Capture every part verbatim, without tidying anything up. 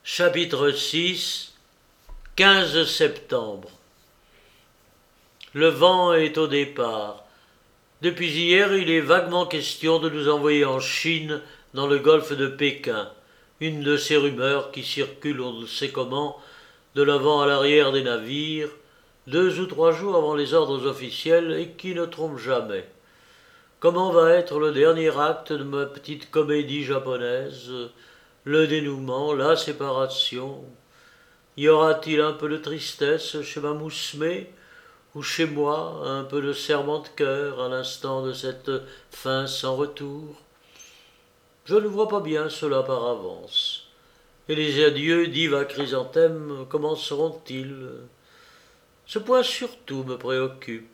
Chapitre six, quinze septembre. Le vent est au départ. Depuis hier, il est vaguement question de nous envoyer en Chine, dans le golfe de Pékin, une de ces rumeurs qui circulent on ne sait comment, de l'avant à l'arrière des navires, deux ou trois jours avant les ordres officiels et qui ne trompent jamais. Comment va être le dernier acte de ma petite comédie japonaise, le dénouement, la séparation? Y aura-t-il un peu de tristesse chez ma Mousmé, ou chez moi un peu de serrement de cœur à l'instant de cette fin sans retour? Je ne vois pas bien cela par avance. Et les adieux d'Yves à Chrysanthème, comment seront-ils? Ce point surtout me préoccupe.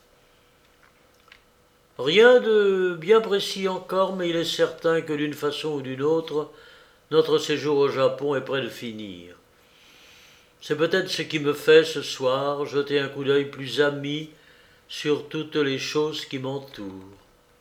Rien de bien précis encore, mais il est certain que d'une façon ou d'une autre, notre séjour au Japon est près de finir. C'est peut-être ce qui me fait ce soir jeter un coup d'œil plus ami sur toutes les choses qui m'entourent.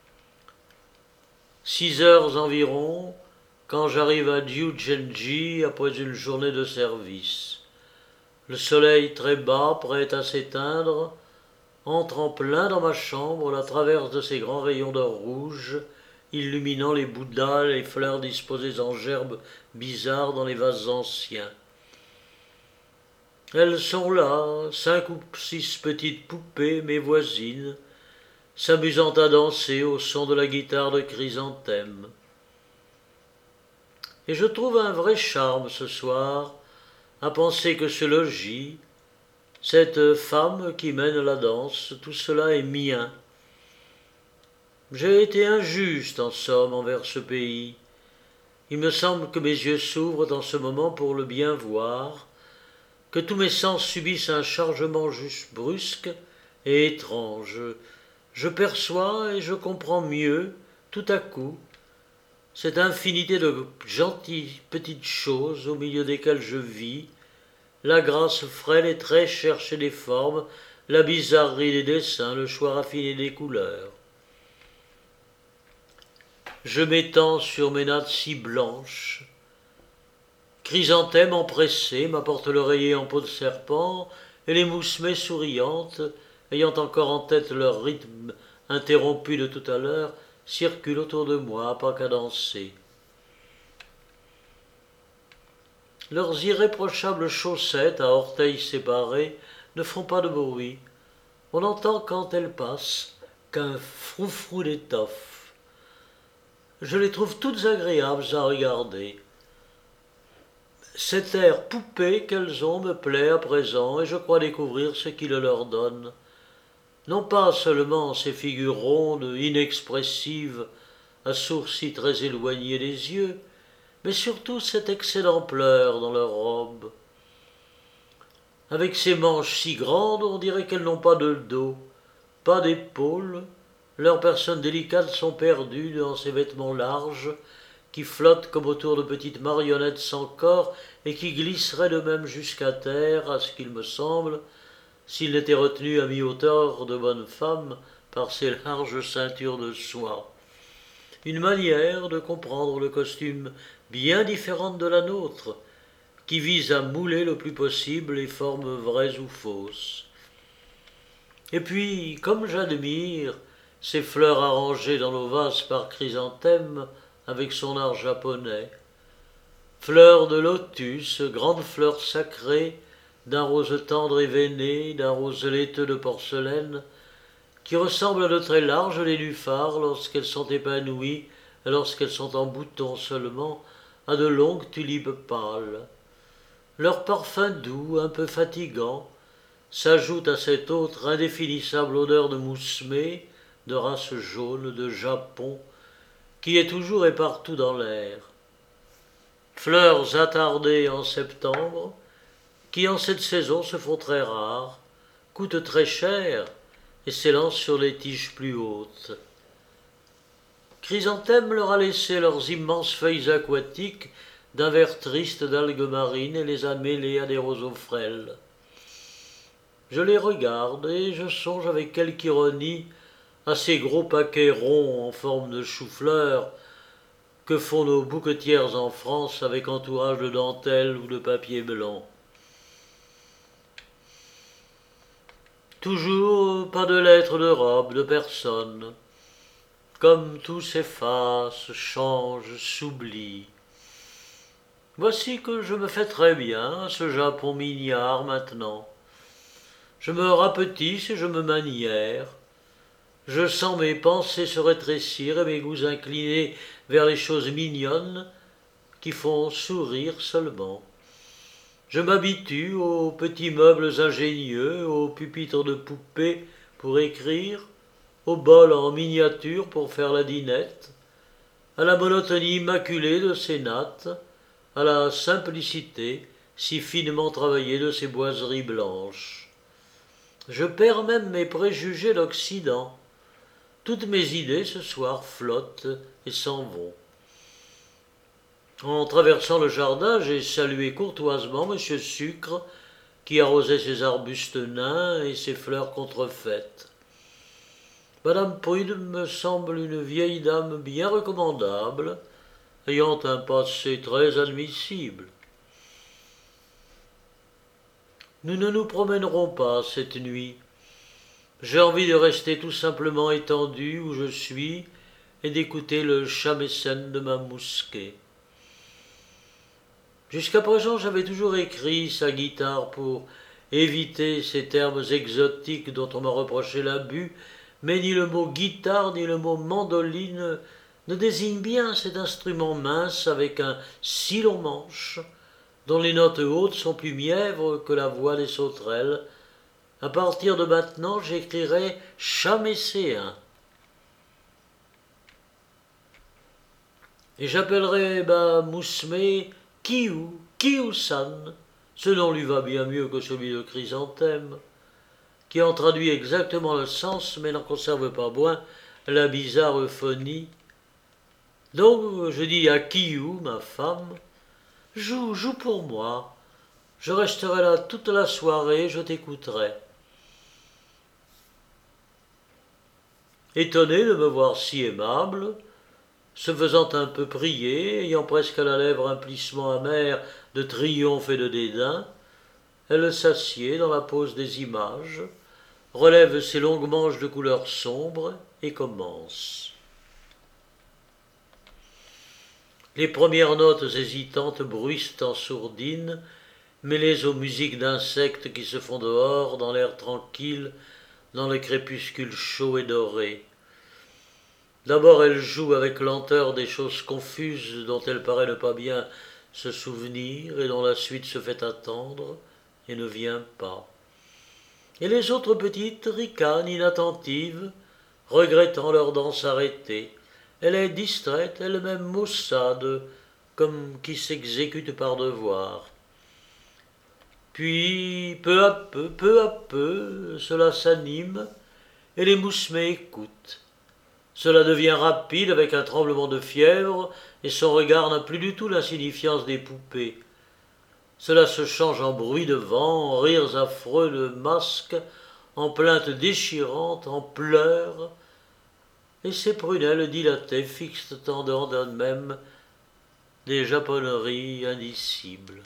Six heures environ, quand j'arrive à Ryugenji après une journée de service. Le soleil très bas, prêt à s'éteindre, entre en plein dans ma chambre, la traverse de ses grands rayons d'or rouge, illuminant les bouddhas, les fleurs disposées en gerbes bizarres dans les vases anciens. Elles sont là, cinq ou six petites poupées, mes voisines, s'amusant à danser au son de la guitare de Chrysanthème. Et je trouve un vrai charme ce soir à penser que ce logis, cette femme qui mène la danse, tout cela est mien. J'ai été injuste, en somme, envers ce pays. Il me semble que mes yeux s'ouvrent en ce moment pour le bien voir, que tous mes sens subissent un chargement juste brusque et étrange. Je perçois et je comprends mieux, tout à coup, cette infinité de gentilles petites choses au milieu desquelles je vis, la grâce frêle et très cherchée des formes, la bizarrerie des dessins, le choix raffiné des couleurs. Je m'étends sur mes nattes si blanches. Chrysanthème empressée m'apporte l'oreiller en peau de serpent, et les mousmées souriantes, ayant encore en tête leur rythme interrompu de tout à l'heure, circulent autour de moi, pas qu'à danser. Leurs irréprochables chaussettes à orteils séparés ne font pas de bruit. On entend quand elles passent qu'un froufrou d'étoffe. Je les trouve toutes agréables à regarder. Cet air poupée qu'elles ont me plaît à présent, et je crois découvrir ce qui le leur donne. Non pas seulement ces figures rondes, inexpressives, à sourcils très éloignés des yeux, mais surtout cet excellent pleur dans leurs robes. Avec ces manches si grandes, on dirait qu'elles n'ont pas de dos, pas d'épaules. Leurs personnes délicates sont perdues dans ces vêtements larges, qui flottent comme autour de petites marionnettes sans corps et qui glisseraient de même jusqu'à terre, à ce qu'il me semble, s'ils n'étaient retenus à mi-hauteur de bonnes femmes par ces larges ceintures de soie. Une manière de comprendre le costume bien différente de la nôtre, qui vise à mouler le plus possible les formes vraies ou fausses. Et puis, comme j'admire ces fleurs arrangées dans nos vases par Chrysanthème avec son art japonais, fleurs de lotus, grandes fleurs sacrées, d'un rose tendre et veiné, d'un rose laiteux de porcelaine, qui ressemblent à de très larges nénuphars lorsqu'elles sont épanouies et lorsqu'elles sont en bouton seulement, à de longues tulipes pâles. Leur parfum doux, un peu fatigant, s'ajoute à cette autre indéfinissable odeur de mousmée, de race jaune, de Japon, qui est toujours et partout dans l'air. Fleurs attardées en septembre, qui en cette saison se font très rares, coûtent très cher et s'élancent sur les tiges plus hautes. Chrysanthème leur a laissé leurs immenses feuilles aquatiques d'un vert triste d'algues marines et les a mêlées à des roseaux frêles. Je les regarde et je songe avec quelque ironie à ces gros paquets ronds en forme de chou-fleur que font nos bouquetières en France avec entourage de dentelle ou de papier blanc. Toujours pas de lettres de robe de personne, comme tout s'efface, change, s'oublie. Voici que je me fais très bien à ce Japon mignard maintenant. Je me rapetisse et je me manière. Je sens mes pensées se rétrécir et mes goûts incliner vers les choses mignonnes qui font sourire seulement. Je m'habitue aux petits meubles ingénieux, aux pupitres de poupées pour écrire, aux bols en miniature pour faire la dinette, à la monotonie immaculée de ces nattes, à la simplicité si finement travaillée de ces boiseries blanches. Je perds même mes préjugés d'Occident. Toutes mes idées ce soir flottent et s'en vont. En traversant le jardin, j'ai salué courtoisement Monsieur Sucre, qui arrosait ses arbustes nains et ses fleurs contrefaites. Madame Prude me semble une vieille dame bien recommandable, ayant un passé très admissible. Nous ne nous promènerons pas cette nuit. J'ai envie de rester tout simplement étendu où je suis et d'écouter le shamisen de ma mousquée. Jusqu'à présent, j'avais toujours écrit sa guitare pour éviter ces termes exotiques dont on m'a reproché l'abus, mais ni le mot guitare ni le mot mandoline ne désignent bien cet instrument mince avec un si long manche, dont les notes hautes sont plus mièvres que la voix des sauterelles. À partir de maintenant, j'écrirai chamesséen. Et j'appellerai ma mousmé Kiyu, Kiyu-san, ce nom lui va bien mieux que celui de Chrysanthème, qui en traduit exactement le sens, mais n'en conserve pas moins la bizarre phonie. Donc je dis à Kiyu, ma femme, joue, joue pour moi, je resterai là toute la soirée, je t'écouterai. Étonnée de me voir si aimable, se faisant un peu prier, ayant presque à la lèvre un plissement amer de triomphe et de dédain, elle s'assied dans la pose des images, relève ses longues manches de couleur sombre et commence. Les premières notes hésitantes bruissent en sourdine, mêlées aux musiques d'insectes qui se font dehors, dans l'air tranquille, dans le crépuscule chaud et doré. D'abord elle joue avec lenteur des choses confuses dont elle paraît ne pas bien se souvenir et dont la suite se fait attendre et ne vient pas. Et les autres petites ricanent inattentives, regrettant leur danse arrêtée. Elle est distraite, elle-même maussade, comme qui s'exécute par devoir. Puis, peu à peu, peu à peu, cela s'anime, et les mousmés écoutent. Cela devient rapide avec un tremblement de fièvre, et son regard n'a plus du tout l'insignifiance des poupées. Cela se change en bruit de vent, en rires affreux de masques, en plaintes déchirantes, en pleurs, et ses prunelles dilatées fixent en dedans d'elles-mêmes des japonneries indicibles.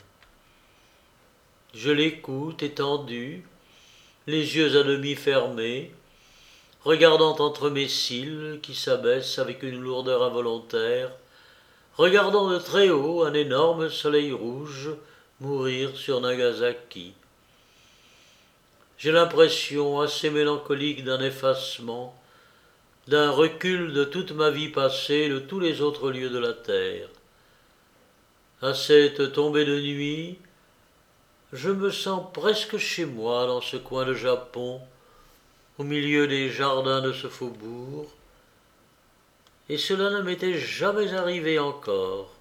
Je l'écoute étendu, les yeux à demi fermés, regardant entre mes cils qui s'abaissent avec une lourdeur involontaire, regardant de très haut un énorme soleil rouge mourir sur Nagasaki. J'ai l'impression assez mélancolique d'un effacement, d'un recul de toute ma vie passée, de tous les autres lieux de la terre. À cette tombée de nuit, je me sens presque chez moi dans ce coin de Japon, au milieu des jardins de ce faubourg, et cela ne m'était jamais arrivé encore.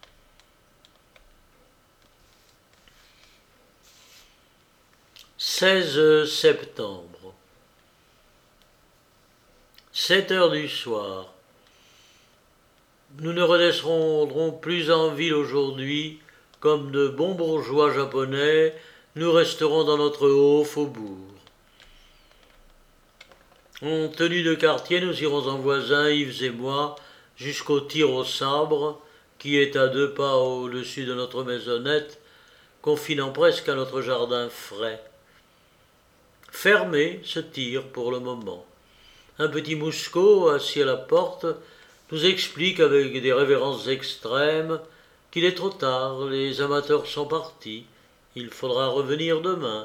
seize septembre. sept heures du soir. Nous ne redescendrons plus en ville aujourd'hui. Comme de bons bourgeois japonais, nous resterons dans notre haut faubourg. En tenue de quartier, nous irons en voisin, Yves et moi, jusqu'au tir au sabre, qui est à deux pas au-dessus de notre maisonnette, confinant presque à notre jardin frais. Fermé, ce tir pour le moment. Un petit mousquot, assis à la porte, nous explique avec des révérences extrêmes qu'il est trop tard, les amateurs sont partis, il faudra revenir demain.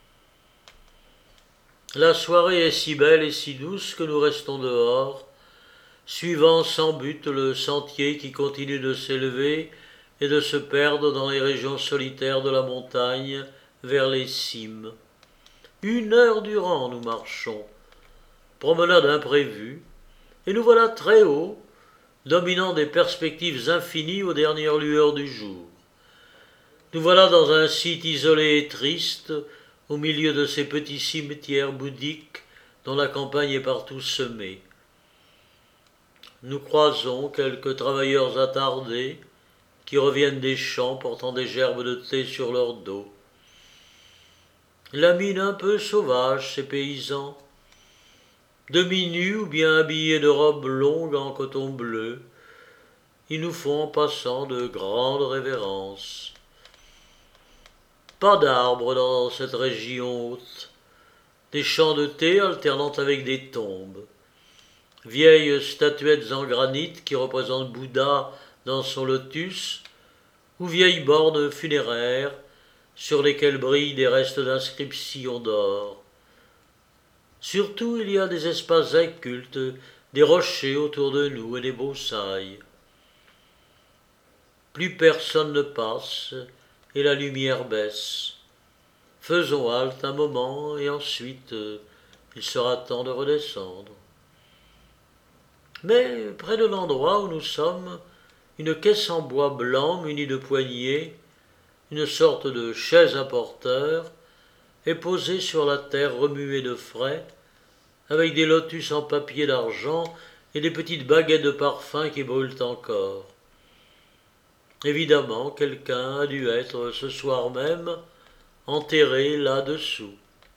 La soirée est si belle et si douce que nous restons dehors, suivant sans but le sentier qui continue de s'élever et de se perdre dans les régions solitaires de la montagne vers les cimes. Une heure durant nous marchons, promenade imprévue, et nous voilà très haut, dominant des perspectives infinies aux dernières lueurs du jour. Nous voilà dans un site isolé et triste, au milieu de ces petits cimetières bouddhiques dont la campagne est partout semée. Nous croisons quelques travailleurs attardés qui reviennent des champs portant des gerbes de thé sur leur dos. La mine un peu sauvage, ces paysans, demi-nus ou bien habillés de robes longues en coton bleu, ils nous font en passant de grandes révérences. Pas d'arbres dans cette région haute, des champs de thé alternant avec des tombes, vieilles statuettes en granit qui représentent Bouddha dans son lotus, ou vieilles bornes funéraires sur lesquelles brillent des restes d'inscriptions d'or. Surtout, il y a des espaces incultes, des rochers autour de nous et des broussailles. Plus personne ne passe et la lumière baisse. Faisons halte un moment et ensuite euh, il sera temps de redescendre. Mais près de l'endroit où nous sommes, une caisse en bois blanc munie de poignées, une sorte de chaise à porteur, est posée sur la terre remuée de frais, avec des lotus en papier d'argent et des petites baguettes de parfum qui brûlent encore. Évidemment, quelqu'un a dû être, ce soir même, enterré là-dessous.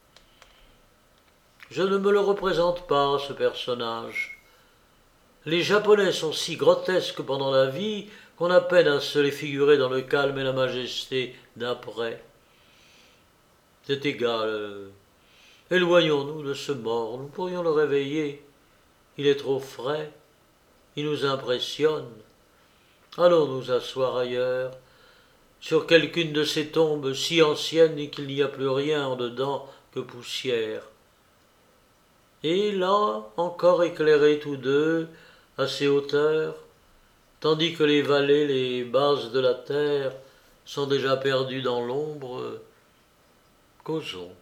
Je ne me le représente pas, ce personnage. Les Japonais sont si grotesques pendant la vie qu'on a peine à se les figurer dans le calme et la majesté d'après. C'est égal. Éloignons-nous de ce mort, nous pourrions le réveiller. Il est trop frais, il nous impressionne. Allons nous asseoir ailleurs, sur quelqu'une de ces tombes si anciennes qu'il n'y a plus rien en dedans que poussière. Et là, encore éclairés tous deux, à ces hauteurs, tandis que les vallées, les bases de la terre, sont déjà perdues dans l'ombre, causons.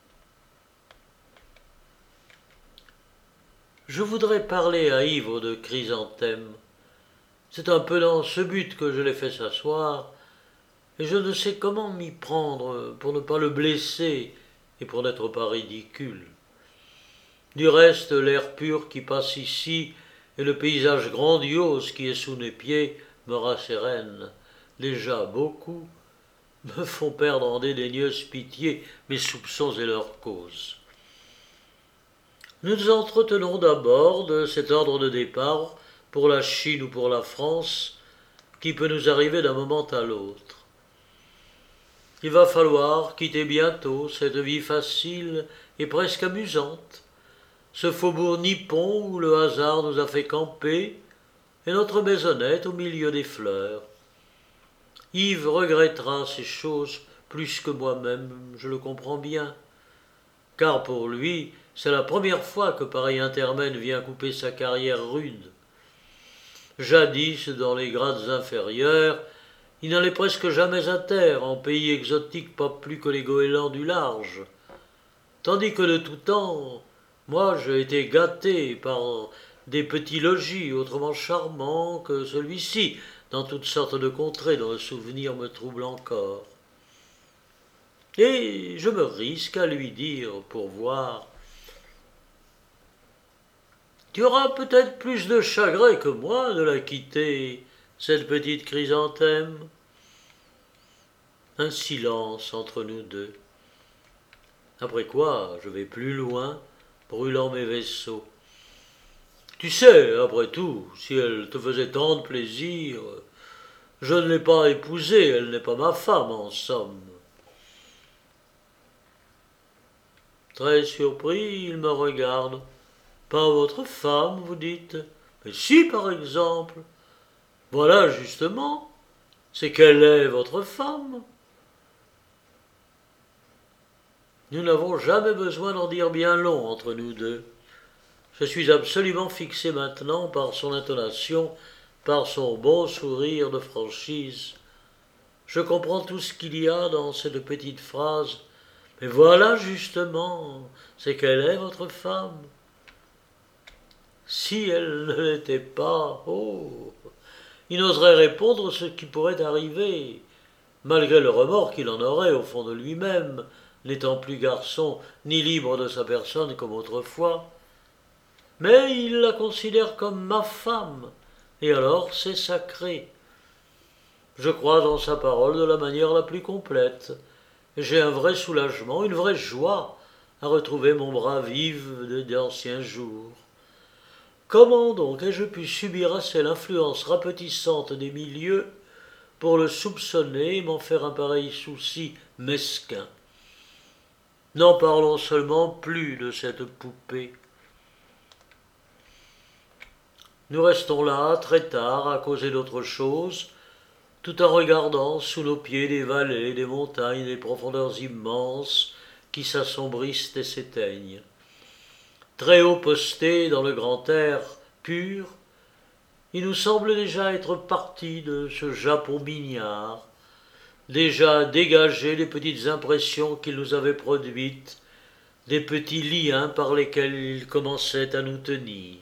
Je voudrais parler à Yves de Chrysanthème. C'est un peu dans ce but que je l'ai fait s'asseoir, et je ne sais comment m'y prendre pour ne pas le blesser et pour n'être pas ridicule. Du reste, l'air pur qui passe ici et le paysage grandiose qui est sous mes pieds me rassérènent déjà beaucoup, me font perdre en dédaigneuse pitié mes soupçons et leurs causes. Nous nous entretenons d'abord de cet ordre de départ pour la Chine ou pour la France qui peut nous arriver d'un moment à l'autre. Il va falloir quitter bientôt cette vie facile et presque amusante, ce faubourg nippon où le hasard nous a fait camper et notre maisonnette au milieu des fleurs. Yves regrettera ces choses plus que moi-même, je le comprends bien, car pour lui, c'est la première fois que pareil intermède vient couper sa carrière rude. Jadis, dans les grades inférieurs, il n'allait presque jamais à terre, en pays exotique pas plus que les goélands du large. Tandis que de tout temps, moi j'ai été gâté par des petits logis autrement charmants que celui-ci, dans toutes sortes de contrées dont le souvenir me trouble encore. Et je me risque à lui dire, pour voir, tu auras peut-être plus de chagrin que moi de la quitter, cette petite Chrysanthème. Un silence entre nous deux. Après quoi, je vais plus loin, brûlant mes vaisseaux. Tu sais, après tout, si elle te faisait tant de plaisir, je ne l'ai pas épousée, elle n'est pas ma femme, en somme. » Très surpris, il me regarde. « Pas votre femme, vous dites ? » ?»« Mais si, par exemple. » »« Voilà, justement. C'est quelle est votre femme ? » Nous n'avons jamais besoin d'en dire bien long entre nous deux. Je suis absolument fixé maintenant par son intonation, par son beau sourire de franchise. Je comprends tout ce qu'il y a dans cette petite phrase. Mais voilà justement, c'est quelle est votre femme ? Si elle ne l'était pas, oh, il n'oserait répondre ce qui pourrait arriver, malgré le remords qu'il en aurait au fond de lui-même, n'étant plus garçon ni libre de sa personne comme autrefois. Mais il la considère comme ma femme, et alors c'est sacré. Je crois en sa parole de la manière la plus complète. J'ai un vrai soulagement, une vraie joie à retrouver mon brave Yves d'anciens jours. Comment donc ai-je pu subir assez l'influence rapetissante des milieux pour le soupçonner et m'en faire un pareil souci mesquin ? N'en parlons seulement plus de cette poupée. Nous restons là très tard à causer d'autre chose, tout en regardant sous nos pieds des vallées, des montagnes, des profondeurs immenses qui s'assombrissent et s'éteignent. Très haut postés dans le grand air pur, il nous semble déjà être partis de ce Japon mignard, déjà dégagés des petites impressions qu'il nous avait produites, des petits liens par lesquels il commençait à nous tenir.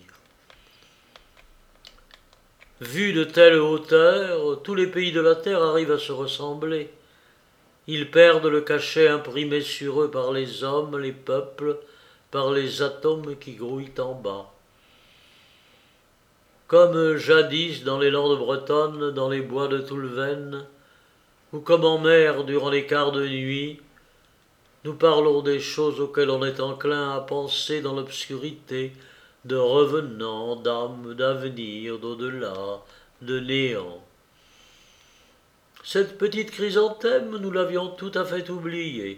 Vus de telle hauteur, tous les pays de la terre arrivent à se ressembler. Ils perdent le cachet imprimé sur eux par les hommes, les peuples, par les atomes qui grouillent en bas. Comme jadis dans les landes bretonnes, dans les bois de Toulven, ou comme en mer durant les quarts de nuit, nous parlons des choses auxquelles on est enclin à penser dans l'obscurité, de revenants, d'âmes, d'avenir, d'au-delà, de néant. Cette petite chrysanthème, nous l'avions tout à fait oubliée.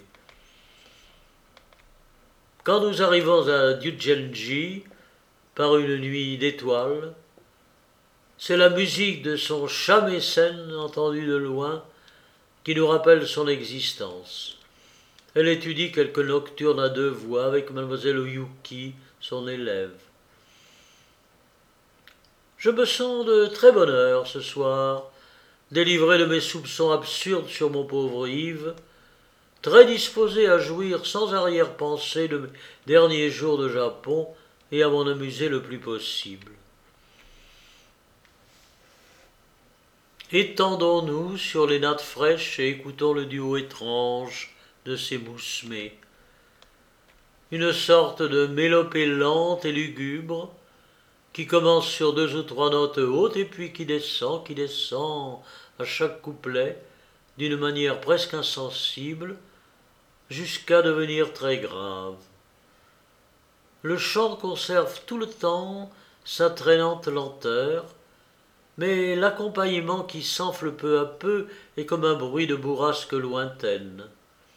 Quand nous arrivons à Dudjenji, par une nuit d'étoiles, c'est la musique de son shamisen entendue de loin qui nous rappelle son existence. Elle étudie quelques nocturnes à deux voix avec mademoiselle Yuki, son élève. Je me sens de très bonne heure ce soir, délivré de mes soupçons absurdes sur mon pauvre Yves, très disposé à jouir sans arrière-pensée de mes derniers jours de Japon et à m'en amuser le plus possible. Étendons-nous sur les nattes fraîches et écoutons le duo étrange de ces moussemets. Une sorte de mélopée lente et lugubre qui commence sur deux ou trois notes hautes et puis qui descend, qui descend à chaque couplet d'une manière presque insensible jusqu'à devenir très grave. Le chant conserve tout le temps sa traînante lenteur, mais l'accompagnement qui s'enfle peu à peu est comme un bruit de bourrasque lointaine.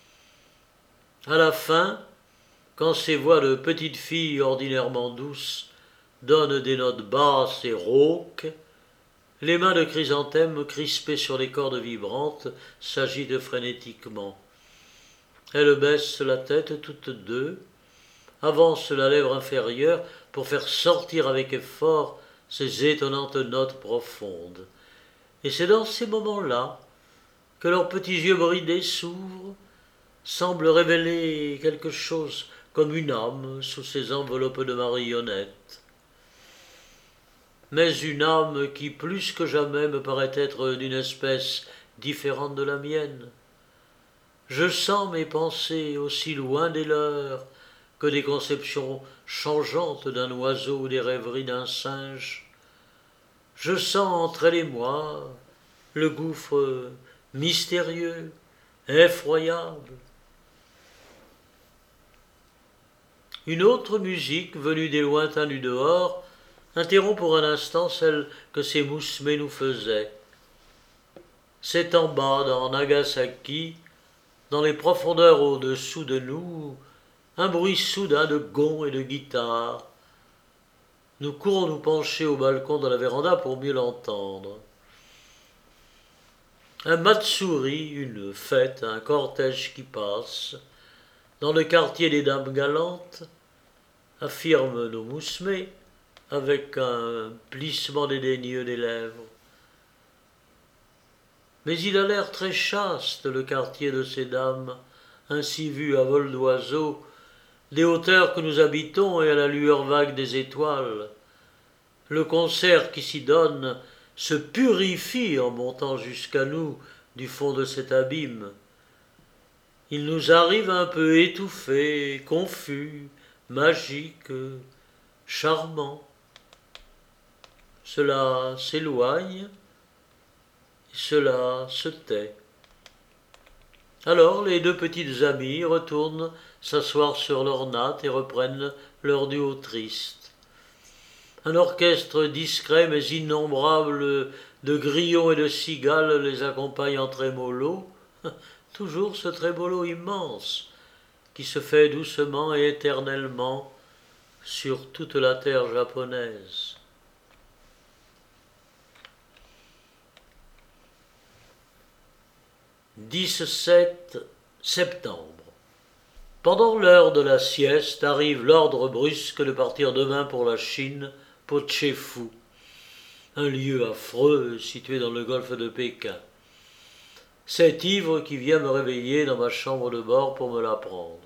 À la fin, quand ces voix de petites filles ordinairement douces donnent des notes basses et rauques, les mains de Chrysanthème crispées sur les cordes vibrantes s'agitent frénétiquement. Elles baissent la tête toutes deux, avancent la lèvre inférieure pour faire sortir avec effort ces étonnantes notes profondes. Et c'est dans ces moments-là que leurs petits yeux bridés s'ouvrent, semblent révéler quelque chose comme une âme sous ces enveloppes de marionnettes. Mais une âme qui plus que jamais me paraît être d'une espèce différente de la mienne. Je sens mes pensées aussi loin des leurs que des conceptions changeantes d'un oiseau ou des rêveries d'un singe. Je sens entre elle et moi le gouffre mystérieux, effroyable. Une autre musique venue des lointains du dehors interrompt pour un instant celle que ces moussemets nous faisaient. C'est en bas, dans Nagasaki, dans les profondeurs au-dessous de nous, un bruit soudain de gonds et de guitares. Nous courons nous pencher au balcon de la véranda pour mieux l'entendre. Un matsuri, une fête, un cortège qui passe, dans le quartier des dames galantes, affirment nos moussemets avec un plissement dédaigneux des lèvres. Mais il a l'air très chaste, le quartier de ces dames, ainsi vu à vol d'oiseau, des hauteurs que nous habitons et à la lueur vague des étoiles. Le concert qui s'y donne se purifie en montant jusqu'à nous du fond de cet abîme. Il nous arrive un peu étouffé, confus, magique, charmant. Cela s'éloigne, cela se tait. Alors les deux petites amies retournent s'asseoir sur leur natte et reprennent leur duo triste. Un orchestre discret mais innombrable de grillons et de cigales les accompagne en trémolo, toujours ce trémolo immense qui se fait doucement et éternellement sur toute la terre japonaise. dix-sept septembre. Pendant l'heure de la sieste arrive l'ordre brusque de partir demain pour la Chine, pour Tchefu, un lieu affreux situé dans le golfe de Pékin. C'est Ivre qui vient me réveiller dans ma chambre de bord pour me l'apprendre.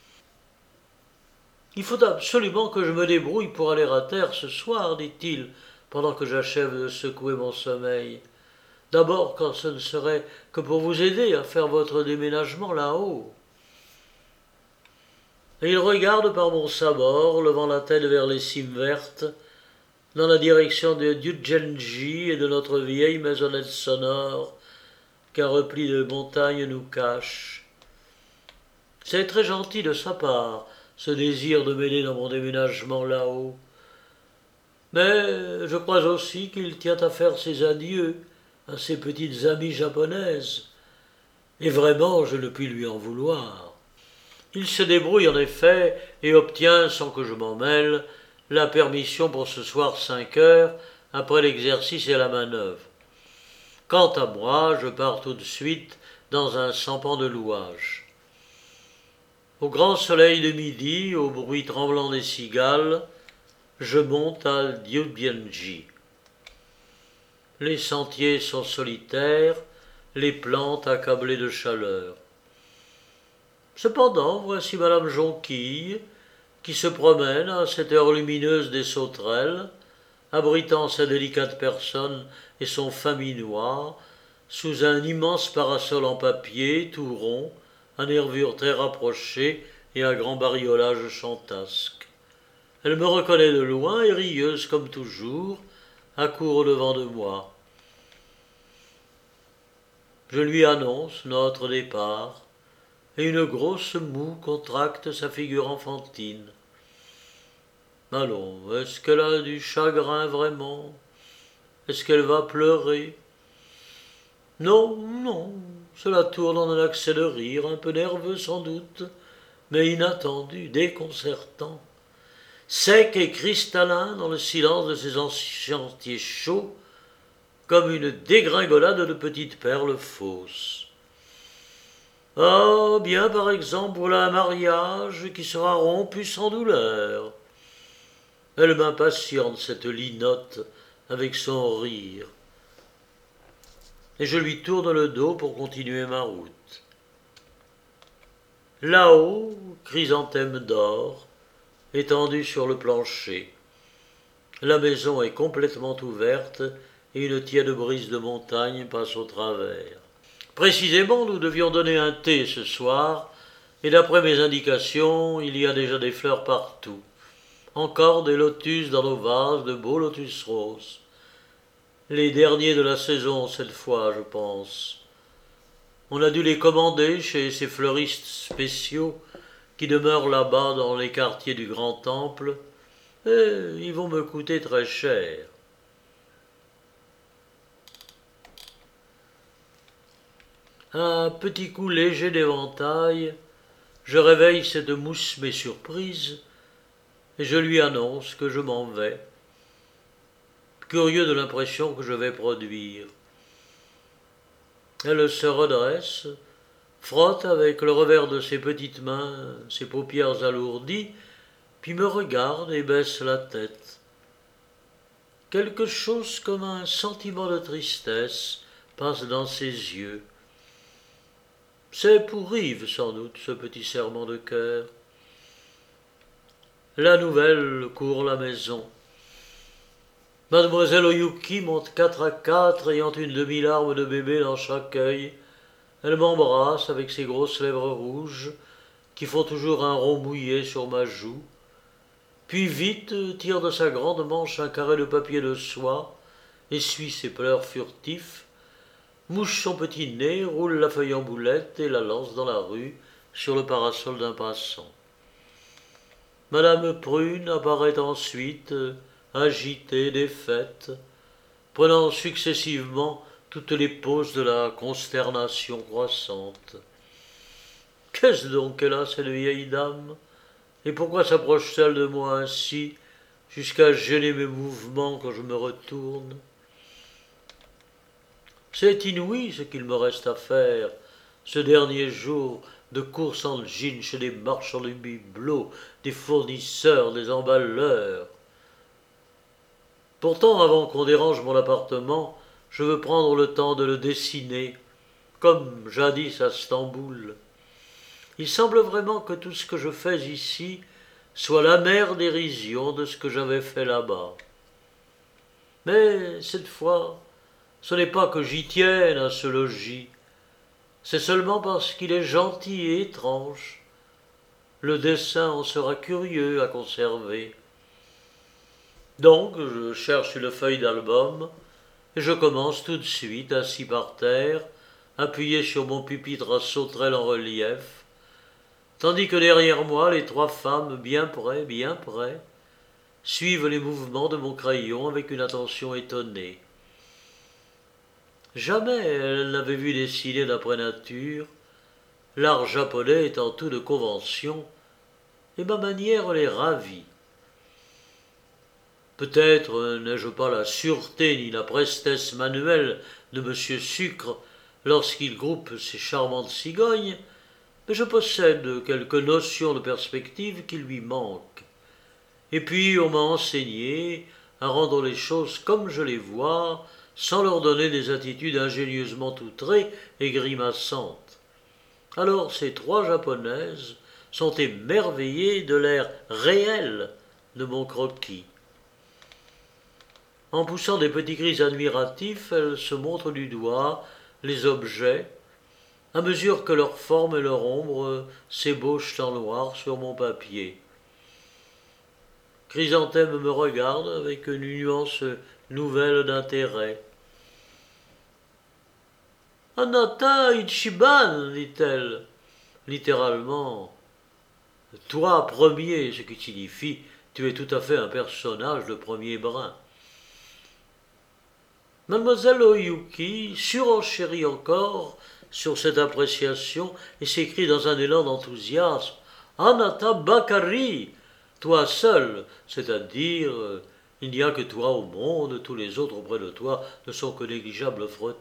Il faut absolument que je me débrouille pour aller à terre ce soir, dit-il, pendant que j'achève de secouer mon sommeil. D'abord, quand ce ne serait que pour vous aider à faire votre déménagement là-haut. Et il regarde par mon sabord, levant la tête vers les cimes vertes, dans la direction de Dudjenji et de notre vieille maisonnette sonore qu'un repli de montagne nous cache. C'est très gentil de sa part, ce désir de m'aider dans mon déménagement là-haut. Mais je crois aussi qu'il tient à faire ses adieux à ses petites amies japonaises, et vraiment je ne puis lui en vouloir. Il se débrouille en effet et obtient, sans que je m'en mêle, la permission pour ce soir cinq heures, après l'exercice et la manœuvre. Quant à moi, je pars tout de suite dans un sampan de louage. Au grand soleil de midi, au bruit tremblant des cigales, je monte à Dudjenji. Les sentiers sont solitaires, les plantes accablées de chaleur. Cependant, voici madame Jonquille, qui se promène à cette heure lumineuse des sauterelles, abritant sa délicate personne et son famis noir, sous un immense parasol en papier, tout rond, à nervures très rapprochées et à grand bariolage chantasque. Elle me reconnaît de loin et rieuse comme toujours, accourt au-devant de moi. Je lui annonce notre départ, et une grosse moue contracte sa figure enfantine. Allons, est-ce qu'elle a du chagrin vraiment? Est-ce qu'elle va pleurer? Non, non, cela tourne en un accès de rire, un peu nerveux sans doute, mais inattendu, déconcertant. Sec et cristallin dans le silence de ces sentiers chauds, comme une dégringolade de petites perles fausses. Ah, bien par exemple voilà un mariage qui sera rompu sans douleur. Elle m'impatiente, cette linotte, avec son rire. Et je lui tourne le dos pour continuer ma route. Là-haut, chrysanthème d'or, étendu sur le plancher. La maison est complètement ouverte et une tiède brise de montagne passe au travers. Précisément, nous devions donner un thé ce soir, et d'après mes indications, il y a déjà des fleurs partout. Encore des lotus dans nos vases, de beaux lotus roses. Les derniers de la saison cette fois, je pense. On a dû les commander chez ces fleuristes spéciaux qui demeurent là-bas dans les quartiers du Grand Temple et ils vont me coûter très cher. Un petit coup léger d'éventail, je réveille cette mousse mésurprise, et je lui annonce que je m'en vais, curieux de l'impression que je vais produire. Elle se redresse, frotte avec le revers de ses petites mains ses paupières alourdies, puis me regarde et baisse la tête. Quelque chose comme un sentiment de tristesse passe dans ses yeux. C'est pour Yves, sans doute, ce petit serment de cœur. La nouvelle court la maison. Mademoiselle Oyuki monte quatre à quatre, ayant une demi-larme de bébé dans chaque œil. Elle m'embrasse avec ses grosses lèvres rouges, qui font toujours un rond mouillé sur ma joue, puis vite tire de sa grande manche un carré de papier de soie, essuie ses pleurs furtifs, mouche son petit nez, roule la feuille en boulette et la lance dans la rue sur le parasol d'un passant. Madame Prune apparaît ensuite, agitée, défaite, prenant successivement toutes les poses de la consternation croissante. Qu'est-ce donc qu'elle a, cette vieille dame? Et pourquoi s'approche-t-elle de moi ainsi, jusqu'à gêner mes mouvements quand je me retourne? C'est inouï ce qu'il me reste à faire, ce dernier jour de course en jean chez des marchands de bibelots, des fournisseurs, des emballeurs. Pourtant, avant qu'on dérange mon appartement, je veux prendre le temps de le dessiner, comme jadis à Stamboul. Il semble vraiment que tout ce que je fais ici soit l'amère dérision de ce que j'avais fait là-bas. Mais cette fois, ce n'est pas que j'y tienne à ce logis, c'est seulement parce qu'il est gentil et étrange. Le dessin en sera curieux à conserver. Donc, je cherche une feuille d'album, et je commence tout de suite, assis par terre, appuyé sur mon pupitre à sauterelle en relief, tandis que derrière moi, les trois femmes, bien près, bien près, suivent les mouvements de mon crayon avec une attention étonnée. Jamais elles n'avaient vu dessiner d'après nature, l'art japonais étant tout de convention, et ma manière les ravit. Peut-être n'ai-je pas la sûreté ni la prestesse manuelle de Monsieur Sucre lorsqu'il groupe ces charmantes cigognes, mais je possède quelques notions de perspective qui lui manquent. Et puis on m'a enseigné à rendre les choses comme je les vois, sans leur donner des attitudes ingénieusement outrées et grimaçantes. Alors ces trois japonaises sont émerveillées de l'air réel de mon croquis. En poussant des petits cris admiratifs, elles se montrent du doigt les objets, à mesure que leur forme et leur ombre s'ébauchent en noir sur mon papier. Chrysanthème me regarde avec une nuance nouvelle d'intérêt. « Anata Ichiban, dit-elle, littéralement, toi premier, ce qui signifie tu es tout à fait un personnage de premier brin. » Mademoiselle Oyuki surenchérit encore sur cette appréciation et s'écrie dans un élan d'enthousiasme « Anata Bakari, toi seul, c'est-à-dire euh, il n'y a que toi au monde, tous les autres auprès de toi ne sont que négligeables frettins. »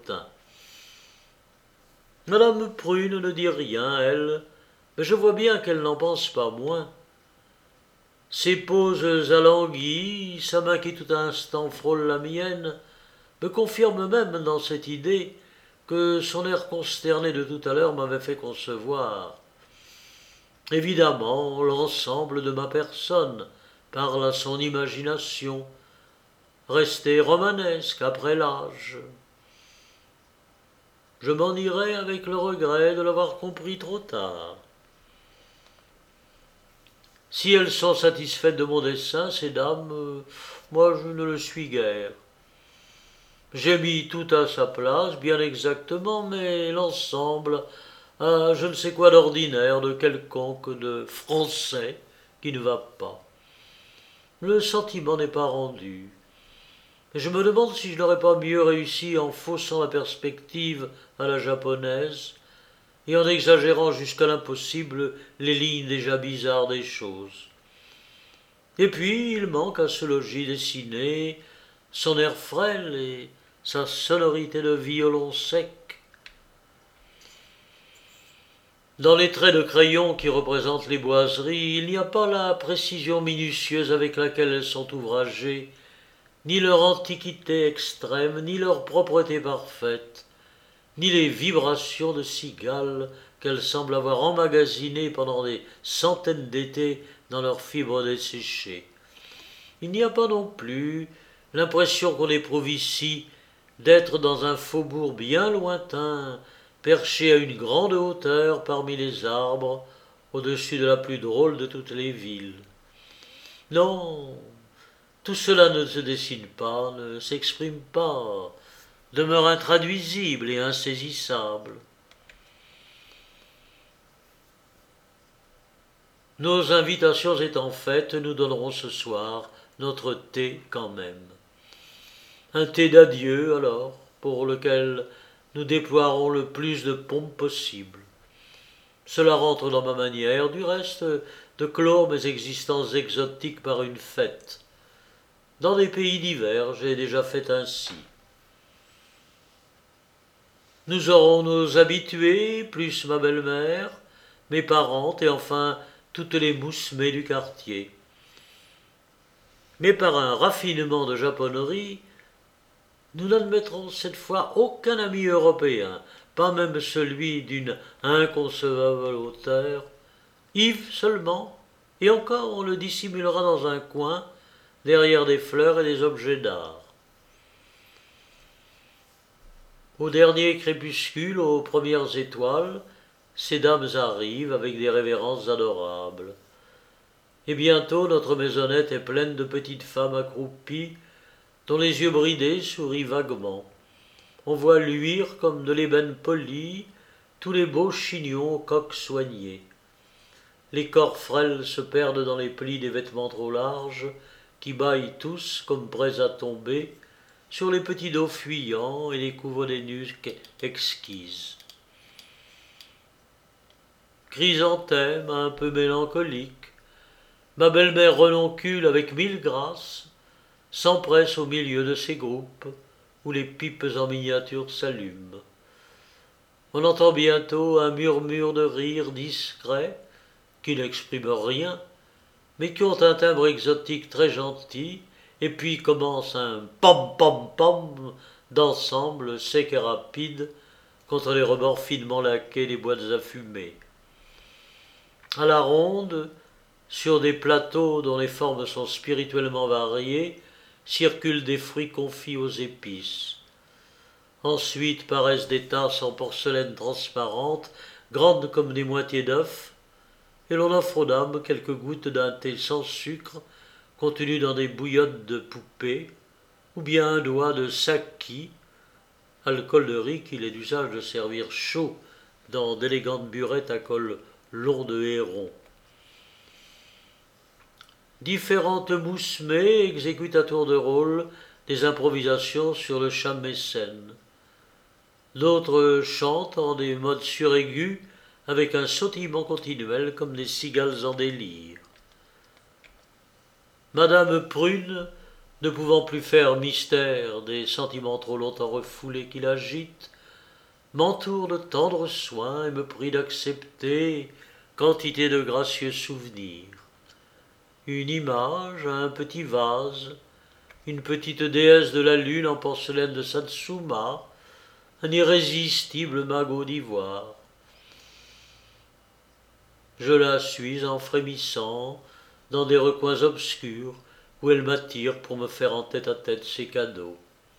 Madame Prune ne dit rien, elle, mais je vois bien qu'elle n'en pense pas moins. Ses poses alanguies, sa main qui tout instant frôle la mienne, me confirment même dans cette idée que son air consterné de tout à l'heure m'avait fait concevoir. Évidemment, l'ensemble de ma personne parle à son imagination, restée romanesque après l'âge. Je m'en irai avec le regret de l'avoir compris trop tard. Si elles sont satisfaites de mon dessin, ces dames, euh, moi je ne le suis guère. J'ai mis tout à sa place, bien exactement, mais l'ensemble a je ne sais quoi d'ordinaire, de quelconque, de français, qui ne va pas. Le sentiment n'est pas rendu. Et je me demande si je n'aurais pas mieux réussi en faussant la perspective à la japonaise et en exagérant jusqu'à l'impossible les lignes déjà bizarres des choses. Et puis il manque à ce logis dessiné son air frêle et sa sonorité de violon sec. Dans les traits de crayon qui représentent les boiseries, il n'y a pas la précision minutieuse avec laquelle elles sont ouvragées, ni leur antiquité extrême, ni leur propreté parfaite, ni les vibrations de cigales qu'elles semblent avoir emmagasinées pendant des centaines d'étés dans leurs fibres desséchées. Il n'y a pas non plus l'impression qu'on éprouve ici d'être dans un faubourg bien lointain, perché à une grande hauteur parmi les arbres, au-dessus de la plus drôle de toutes les villes. Non, tout cela ne se dessine pas, ne s'exprime pas, demeure intraduisible et insaisissable. Nos invitations étant faites, nous donnerons ce soir notre thé quand même. Un thé d'adieu, alors, pour lequel nous déploierons le plus de pompe possible. Cela rentre dans ma manière, du reste, de clore mes existences exotiques par une fête. Dans des pays divers, j'ai déjà fait ainsi. Nous aurons nos habitués, plus ma belle-mère, mes parentes et enfin toutes les moussemées du quartier. Mais par un raffinement de japonnerie, nous n'admettrons cette fois aucun ami européen, pas même celui d'une inconcevable hauteur. Yves seulement, et encore on le dissimulera dans un coin, derrière des fleurs et des objets d'art. Au dernier crépuscule, aux premières étoiles, ces dames arrivent avec des révérences adorables. Et bientôt notre maisonnette est pleine de petites femmes accroupies, dont les yeux bridés sourient vaguement. On voit luire comme de l'ébène poli tous les beaux chignons aux coques soignées. Les corps frêles se perdent dans les plis des vêtements trop larges, qui bâillent tous comme prêts à tomber, sur les petits dos fuyants et les couveaux des nuques exquises. Chrysanthème un peu mélancolique, ma belle-mère renoncule avec mille grâces, s'empresse au milieu de ces groupes où les pipes en miniature s'allument. On entend bientôt un murmure de rire discret qui n'exprime rien, mais qui ont un timbre exotique très gentil, et puis commence un pam-pam-pam d'ensemble sec et rapide contre les rebords finement laqués des boîtes à fumer. À la ronde, sur des plateaux dont les formes sont spirituellement variées, circulent des fruits confits aux épices. Ensuite paraissent des tasses en porcelaine transparente, grandes comme des moitiés d'œufs, et l'on offre aux dames quelques gouttes d'un thé sans sucre, contenu dans des bouillottes de poupées, ou bien un doigt de saki, alcool de riz qu'il est d'usage de servir chaud dans d'élégantes burettes à col long de héron. Différentes moussemées exécutent à tour de rôle des improvisations sur le shamisen. D'autres chantent en des modes suraigus avec un sautillement continuel comme des cigales en délire. Madame Prune, ne pouvant plus faire mystère des sentiments trop longtemps refoulés qui l'agitent, m'entoure de tendres soins et me prie d'accepter quantité de gracieux souvenirs. Une image, un petit vase, une petite déesse de la lune en porcelaine de Satsuma, un irrésistible magot d'ivoire. Je la suis en frémissant dans des recoins obscurs où elle m'attire pour me faire en tête-à-tête ses cadeaux.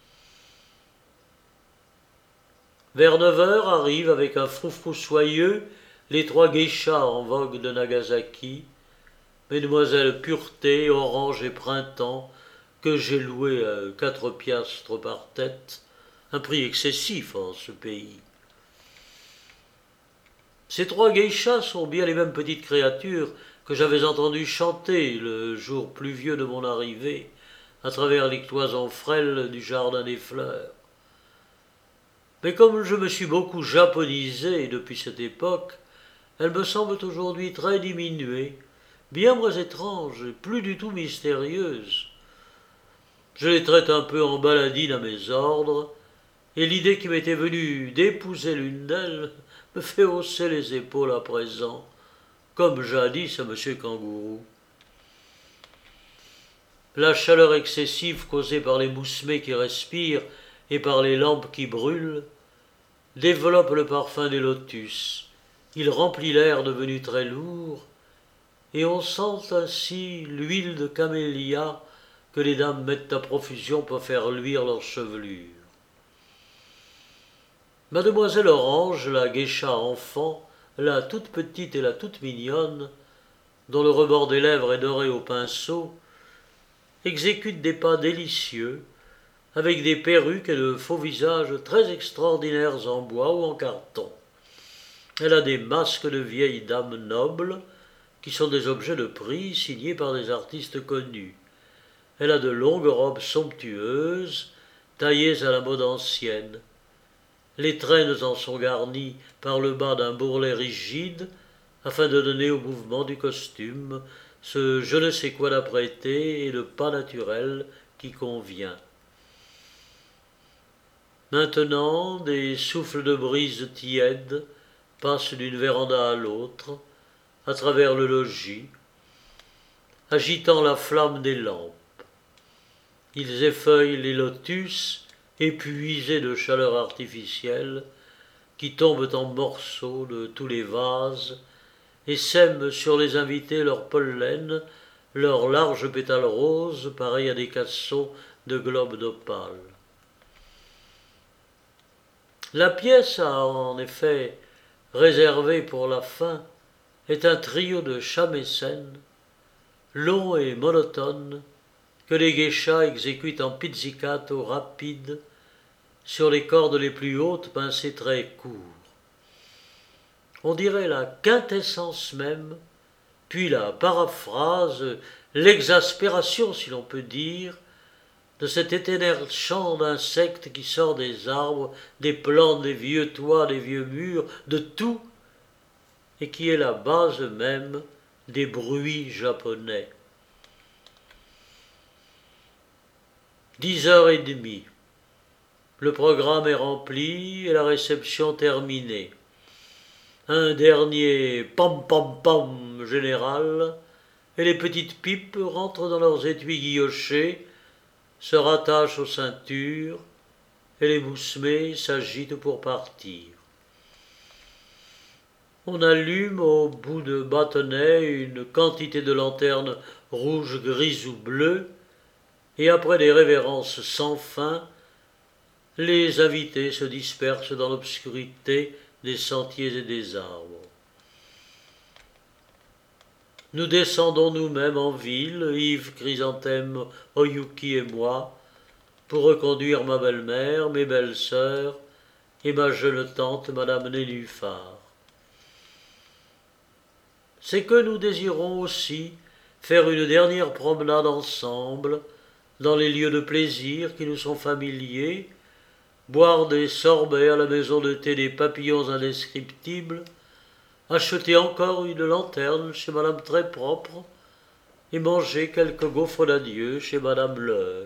Vers neuf heures arrivent avec un froufrou soyeux les trois geishas en vogue de Nagasaki, Mesdemoiselles Pureté, Orange et Printemps, que j'ai louées à quatre piastres par tête, un prix excessif en ce pays. Ces trois geishas sont bien les mêmes petites créatures que j'avais entendu chanter le jour pluvieux de mon arrivée à travers les cloisons frêles du jardin des fleurs. Mais comme je me suis beaucoup japonisé depuis cette époque, elles me semblent aujourd'hui très diminuées, bien moins étranges et plus du tout mystérieuses. Je les traite un peu en baladine à mes ordres, et l'idée qui m'était venue d'épouser l'une d'elles me fait hausser les épaules à présent, comme jadis à M. Kangourou. La chaleur excessive causée par les moussemets qui respirent et par les lampes qui brûlent développe le parfum des lotus. Il remplit l'air devenu très lourd, et on sent ainsi l'huile de camélia que les dames mettent à profusion pour faire luire leurs chevelures. Mademoiselle Orange, la geisha enfant, la toute petite et la toute mignonne, dont le rebord des lèvres est doré au pinceau, exécute des pas délicieux, avec des perruques et de faux visages très extraordinaires en bois ou en carton. Elle a des masques de vieilles dames nobles, qui sont des objets de prix signés par des artistes connus. Elle a de longues robes somptueuses, taillées à la mode ancienne. Les traînes en sont garnies par le bas d'un bourrelet rigide, afin de donner au mouvement du costume ce je ne sais quoi d'apprêté et de pas naturel qui convient. Maintenant, des souffles de brise tiède passent d'une véranda à l'autre, à travers le logis, agitant la flamme des lampes. Ils effeuillent les lotus, épuisés de chaleur artificielle, qui tombent en morceaux de tous les vases, et sèment sur les invités leur pollen, leurs larges pétales roses, pareils à des cassons de globes d'opale. La pièce a en effet réservé pour la fin est un trio de shamisen, long et monotone, que les geishas exécutent en pizzicato rapide sur les cordes les plus hautes pincées très courts. On dirait la quintessence même, puis la paraphrase, l'exaspération, si l'on peut dire, de cet éternel chant d'insectes qui sort des arbres, des plantes, des vieux toits, des vieux murs, de tout, et qui est la base même des bruits japonais. Dix heures et demie. Le programme est rempli et la réception terminée. Un dernier pam-pam-pam général, et les petites pipes rentrent dans leurs étuis guillochés, se rattachent aux ceintures, et les moussemets s'agitent pour partir. On allume au bout de bâtonnets une quantité de lanternes rouges, grises ou bleues, et après des révérences sans fin, les invités se dispersent dans l'obscurité des sentiers et des arbres. Nous descendons nous-mêmes en ville, Yves Chrysanthème, Oyuki et moi, pour reconduire ma belle-mère, mes belles-sœurs et ma jeune tante, Madame Nénuphar. C'est que nous désirons aussi faire une dernière promenade ensemble dans les lieux de plaisir qui nous sont familiers, boire des sorbets à la maison de thé des papillons indescriptibles, acheter encore une lanterne chez Madame Très-Propre et manger quelques gaufres d'adieu chez Madame Leur.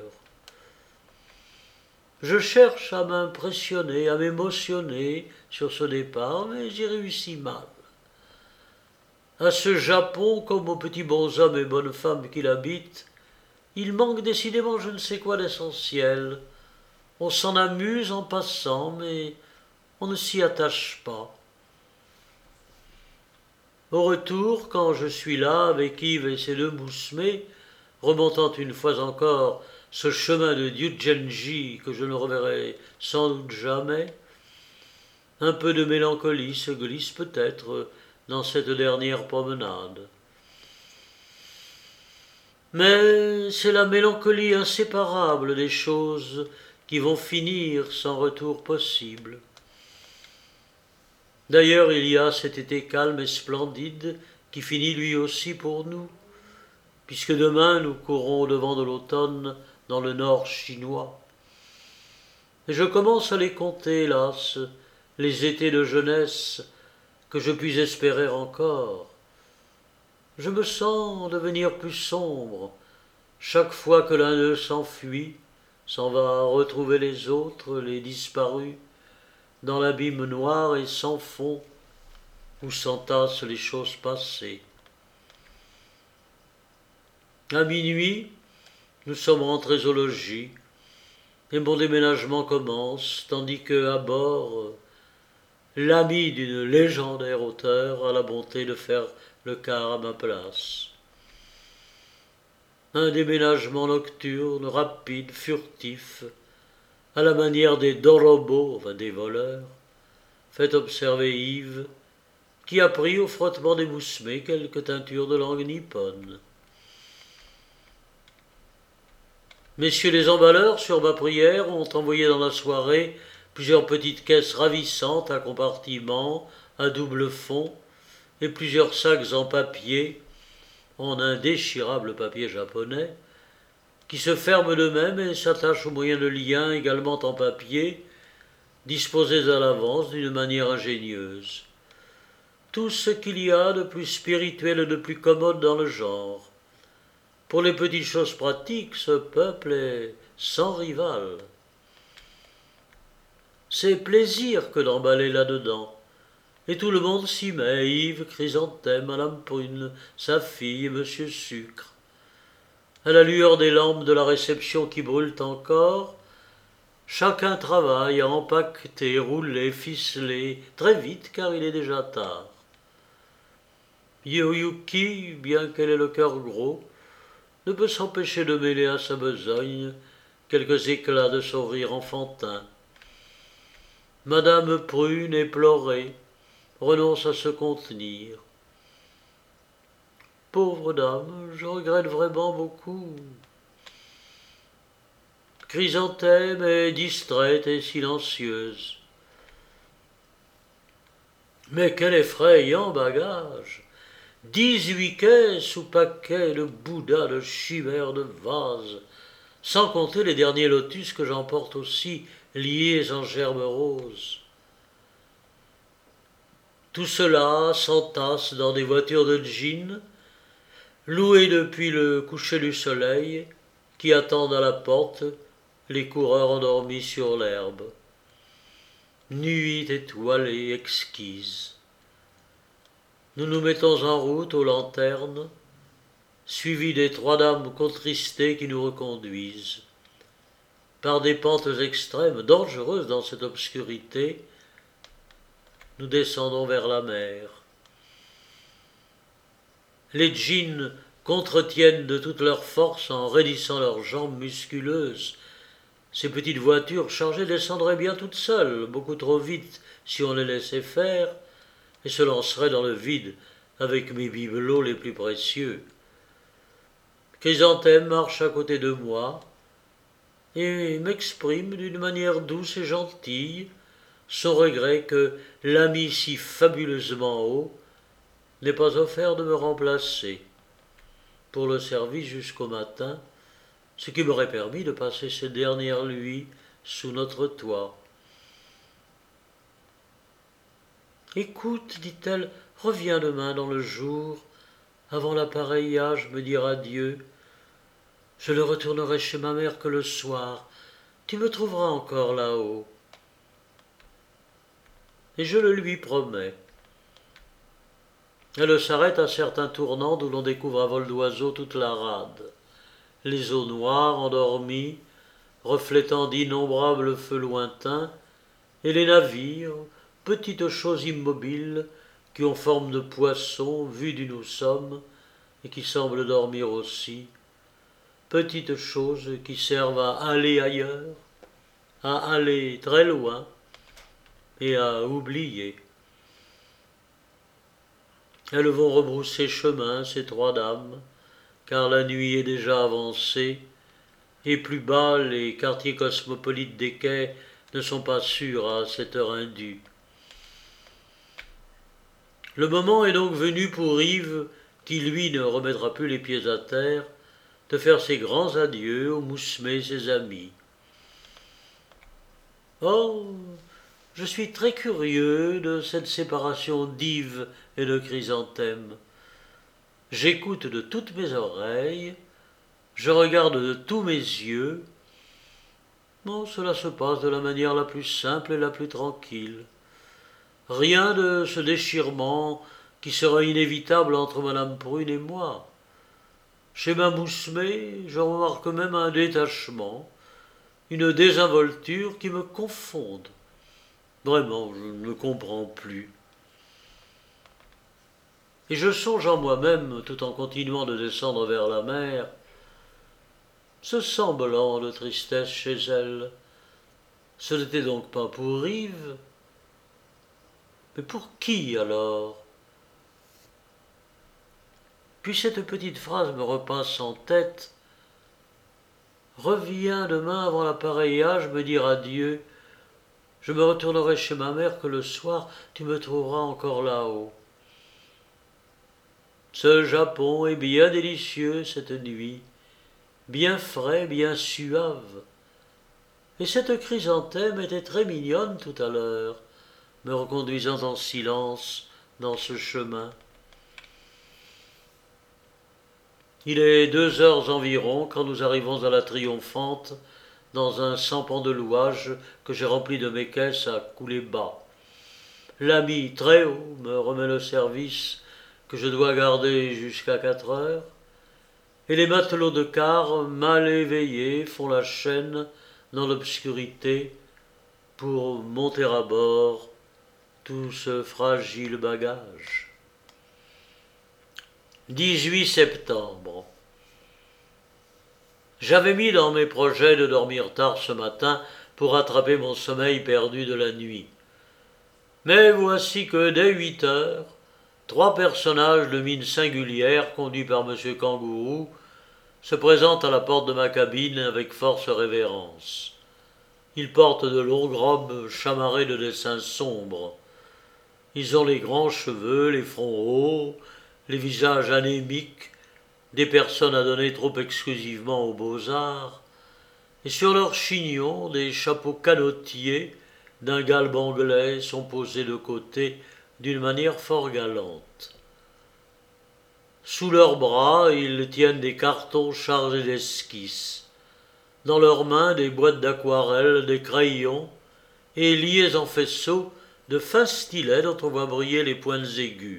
Je cherche à m'impressionner, à m'émotionner sur ce départ, mais j'y réussis mal. À ce Japon, comme aux petits bonshommes et bonnes femmes qui l'habitent, il manque décidément je ne sais quoi d'essentiel. On s'en amuse en passant, mais on ne s'y attache pas. Au retour, quand je suis là, avec Yves et ses deux moussemets, remontant une fois encore ce chemin de Ryugenji que je ne reverrai sans doute jamais, un peu de mélancolie se glisse peut-être dans cette dernière promenade. Mais c'est la mélancolie inséparable des choses qui vont finir sans retour possible. D'ailleurs, il y a cet été calme et splendide qui finit lui aussi pour nous, puisque demain nous courons au devant de l'automne dans le nord chinois. Et je commence à les compter, hélas, les étés de jeunesse que je puis espérer encore. Je me sens devenir plus sombre chaque fois que l'un d'eux s'enfuit, s'en va retrouver les autres, les disparus, dans l'abîme noir et sans fond où s'entassent les choses passées. À minuit, nous sommes rentrés au logis, et mon déménagement commence, tandis que, à bord, l'ami d'une légendaire auteure a la bonté de faire le quart à ma place. Un déménagement nocturne, rapide, furtif, à la manière des dorobos, enfin des voleurs, fait observer Yves, qui a pris au frottement des moussemets quelques teintures de langue nippone. Messieurs les emballeurs, sur ma prière, ont envoyé dans la soirée plusieurs petites caisses ravissantes à compartiments, à double fond, et plusieurs sacs en papier, en indéchirable papier japonais, qui se ferment d'eux-mêmes et s'attachent au moyen de liens également en papier, disposés à l'avance d'une manière ingénieuse. Tout ce qu'il y a de plus spirituel et de plus commode dans le genre. Pour les petites choses pratiques, ce peuple est sans rival. C'est plaisir que d'emballer là-dedans. Et tout le monde s'y met, Yves, Chrysanthème, Madame Prune, sa fille, Monsieur Sucre. À la lueur des lampes de la réception qui brûlent encore, chacun travaille à empaqueter, rouler, ficeler, très vite car il est déjà tard. Yoyuki, bien qu'elle ait le cœur gros, ne peut s'empêcher de mêler à sa besogne quelques éclats de son rire enfantin. Madame Prune, éplorée, renonce à se contenir. Pauvre dame, je regrette vraiment beaucoup. Chrysanthème est distraite et silencieuse. Mais quel effrayant bagage! Dix-huit caisses ou paquets de bouddhas, de chimères, de vases, sans compter les derniers lotus que j'emporte aussi, liés en gerbes roses. Tout cela s'entasse dans des voitures de jeans, louées depuis le coucher du soleil, qui attendent à la porte les coureurs endormis sur l'herbe. Nuit étoilée, exquise. Nous nous mettons en route aux lanternes, suivis des trois dames contristées qui nous reconduisent. Par des pentes extrêmes, dangereuses dans cette obscurité, nous descendons vers la mer. Les djinns contretiennent de toute leur force en raidissant leurs jambes musculeuses. Ces petites voitures chargées descendraient bien toutes seules, beaucoup trop vite si on les laissait faire, et se lanceraient dans le vide avec mes bibelots les plus précieux. Chrysanthème marche à côté de moi et m'exprime d'une manière douce et gentille son regret que l'ami si fabuleusement haut n'ait pas offert de me remplacer pour le service jusqu'au matin, ce qui m'aurait permis de passer ces dernières nuits sous notre toit. « Écoute, dit-elle, reviens demain dans le jour, avant l'appareillage, me dire adieu. Je ne retournerai chez ma mère que le soir. Tu me trouveras encore là-haut. » Et je le lui promets. Elle s'arrête à certains tournants d'où l'on découvre à vol d'oiseau toute la rade. Les eaux noires endormies, reflétant d'innombrables feux lointains, et les navires, petites choses immobiles, qui ont forme de poissons, vus d'où nous sommes, et qui semblent dormir aussi, petites choses qui servent à aller ailleurs, à aller très loin, et à oublier. Elles vont rebrousser chemin, ces trois dames, car la nuit est déjà avancée, et plus bas les quartiers cosmopolites des quais ne sont pas sûrs à cette heure indue. Le moment est donc venu pour Yves, qui lui ne remettra plus les pieds à terre, de faire ses grands adieux aux Moussemet, ses amis. Oh, je suis très curieux de cette séparation d'Yves et de Chrysanthème. J'écoute de toutes mes oreilles, je regarde de tous mes yeux. Bon, cela se passe de la manière la plus simple et la plus tranquille. Rien de ce déchirement qui sera inévitable entre Madame Prune et moi. Chez ma Moussemet, je remarque même un détachement, une désinvolture qui me confondent. Vraiment, je ne me comprends plus. Et je songe en moi-même, tout en continuant de descendre vers la mer, ce semblant de tristesse chez elle. Ce n'était donc pas pour Yves, mais pour qui alors? Puis cette petite phrase me repasse en tête. Reviens demain avant l'appareillage me dire adieu. Je me retournerai chez ma mère que le soir tu me trouveras encore là-haut. Ce Japon est bien délicieux cette nuit, bien frais, bien suave. Et cette chrysanthème était très mignonne tout à l'heure, me reconduisant en silence dans ce chemin. Il est deux heures environ quand nous arrivons à la Triomphante, dans un sampan de louage que j'ai rempli de mes caisses à couler bas. L'ami très haut me remet le service que je dois garder jusqu'à quatre heures, et les matelots de quart, mal éveillés, font la chaîne dans l'obscurité pour monter à bord tout ce fragile bagage. dix-huit septembre. J'avais mis dans mes projets de dormir tard ce matin pour rattraper mon sommeil perdu de la nuit. Mais voici que dès huit heures, trois personnages de mine singulière, conduits par M. Kangourou, se présentent à la porte de ma cabine avec force révérence. Ils portent de longues robes chamarrées de dessins sombres. Ils ont les grands cheveux, les fronts hauts, les visages anémiques, des personnes adonnées trop exclusivement aux beaux-arts, et sur leurs chignons des chapeaux canotiers d'un galbe anglais sont posés de côté d'une manière fort galante. Sous leurs bras, ils tiennent des cartons chargés d'esquisses. Dans leurs mains, des boîtes d'aquarelle, des crayons, et liés en faisceaux, de fins stylets dont on voit briller les pointes aiguës.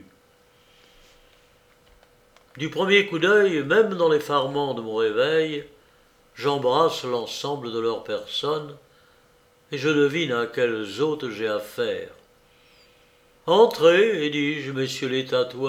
Du premier coup d'œil, même dans l'effarement de mon réveil, j'embrasse l'ensemble de leurs personnes, et je devine à quels hôtes j'ai affaire. « Entrez, dis-je, messieurs les tatoueurs. »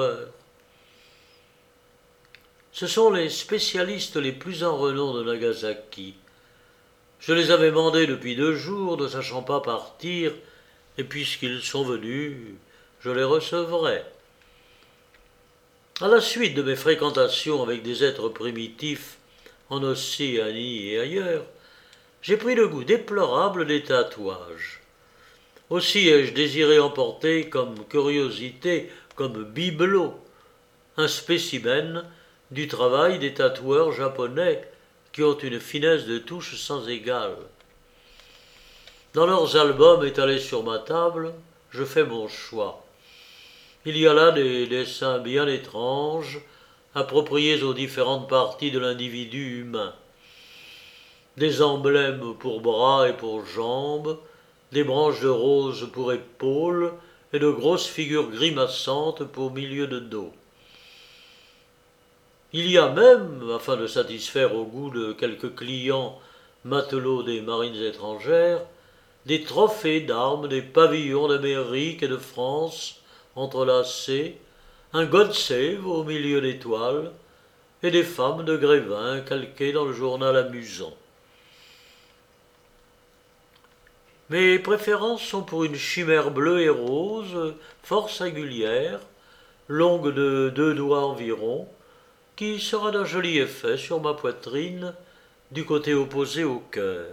Ce sont les spécialistes les plus en renom de Nagasaki. Je les avais mandés depuis deux jours, ne sachant pas partir, et puisqu'ils sont venus, je les recevrai. À la suite de mes fréquentations avec des êtres primitifs en Océanie et ailleurs, j'ai pris le goût déplorable des tatouages. Aussi ai-je désiré emporter comme curiosité, comme bibelot, un spécimen du travail des tatoueurs japonais qui ont une finesse de touche sans égale. Dans leurs albums étalés sur ma table, je fais mon choix. Il y a là des dessins bien étranges, appropriés aux différentes parties de l'individu humain. Des emblèmes pour bras et pour jambes, des branches de rose pour épaules et de grosses figures grimaçantes pour milieu de dos. Il y a même, afin de satisfaire au goût de quelques clients matelots des marines étrangères, des trophées d'armes, des pavillons d'Amérique et de France entrelacés, un God Save au milieu d'étoiles, et des femmes de Grévin calquées dans le journal amusant. Mes préférences sont pour une chimère bleue et rose, fort singulière, longue de deux doigts environ, qui sera d'un joli effet sur ma poitrine, du côté opposé au cœur.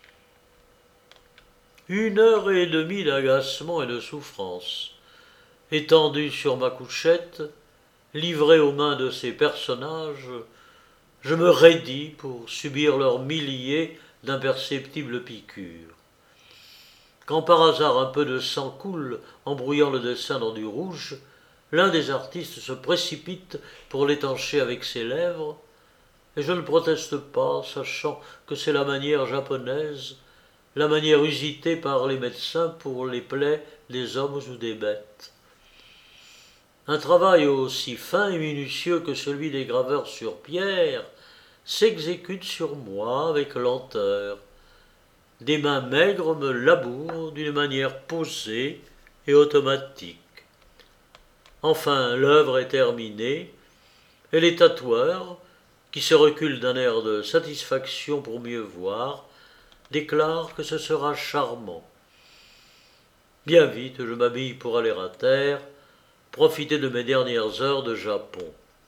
Une heure et demie d'agacement et de souffrance, Étendu sur ma couchette, livré aux mains de ces personnages, je me raidis pour subir leurs milliers d'imperceptibles piqûres. Quand par hasard un peu de sang coule en brouillant le dessin dans du rouge, l'un des artistes se précipite pour l'étancher avec ses lèvres, et je ne proteste pas, sachant que c'est la manière japonaise, la manière usitée par les médecins pour les plaies des hommes ou des bêtes. Un travail aussi fin et minutieux que celui des graveurs sur pierre s'exécute sur moi avec lenteur. Des mains maigres me labourent d'une manière posée et automatique. Enfin, l'œuvre est terminée, et les tatoueurs, qui se reculent d'un air de satisfaction pour mieux voir, déclarent que ce sera charmant. Bien vite, je m'habille pour aller à terre, profiter de mes dernières heures de Japon.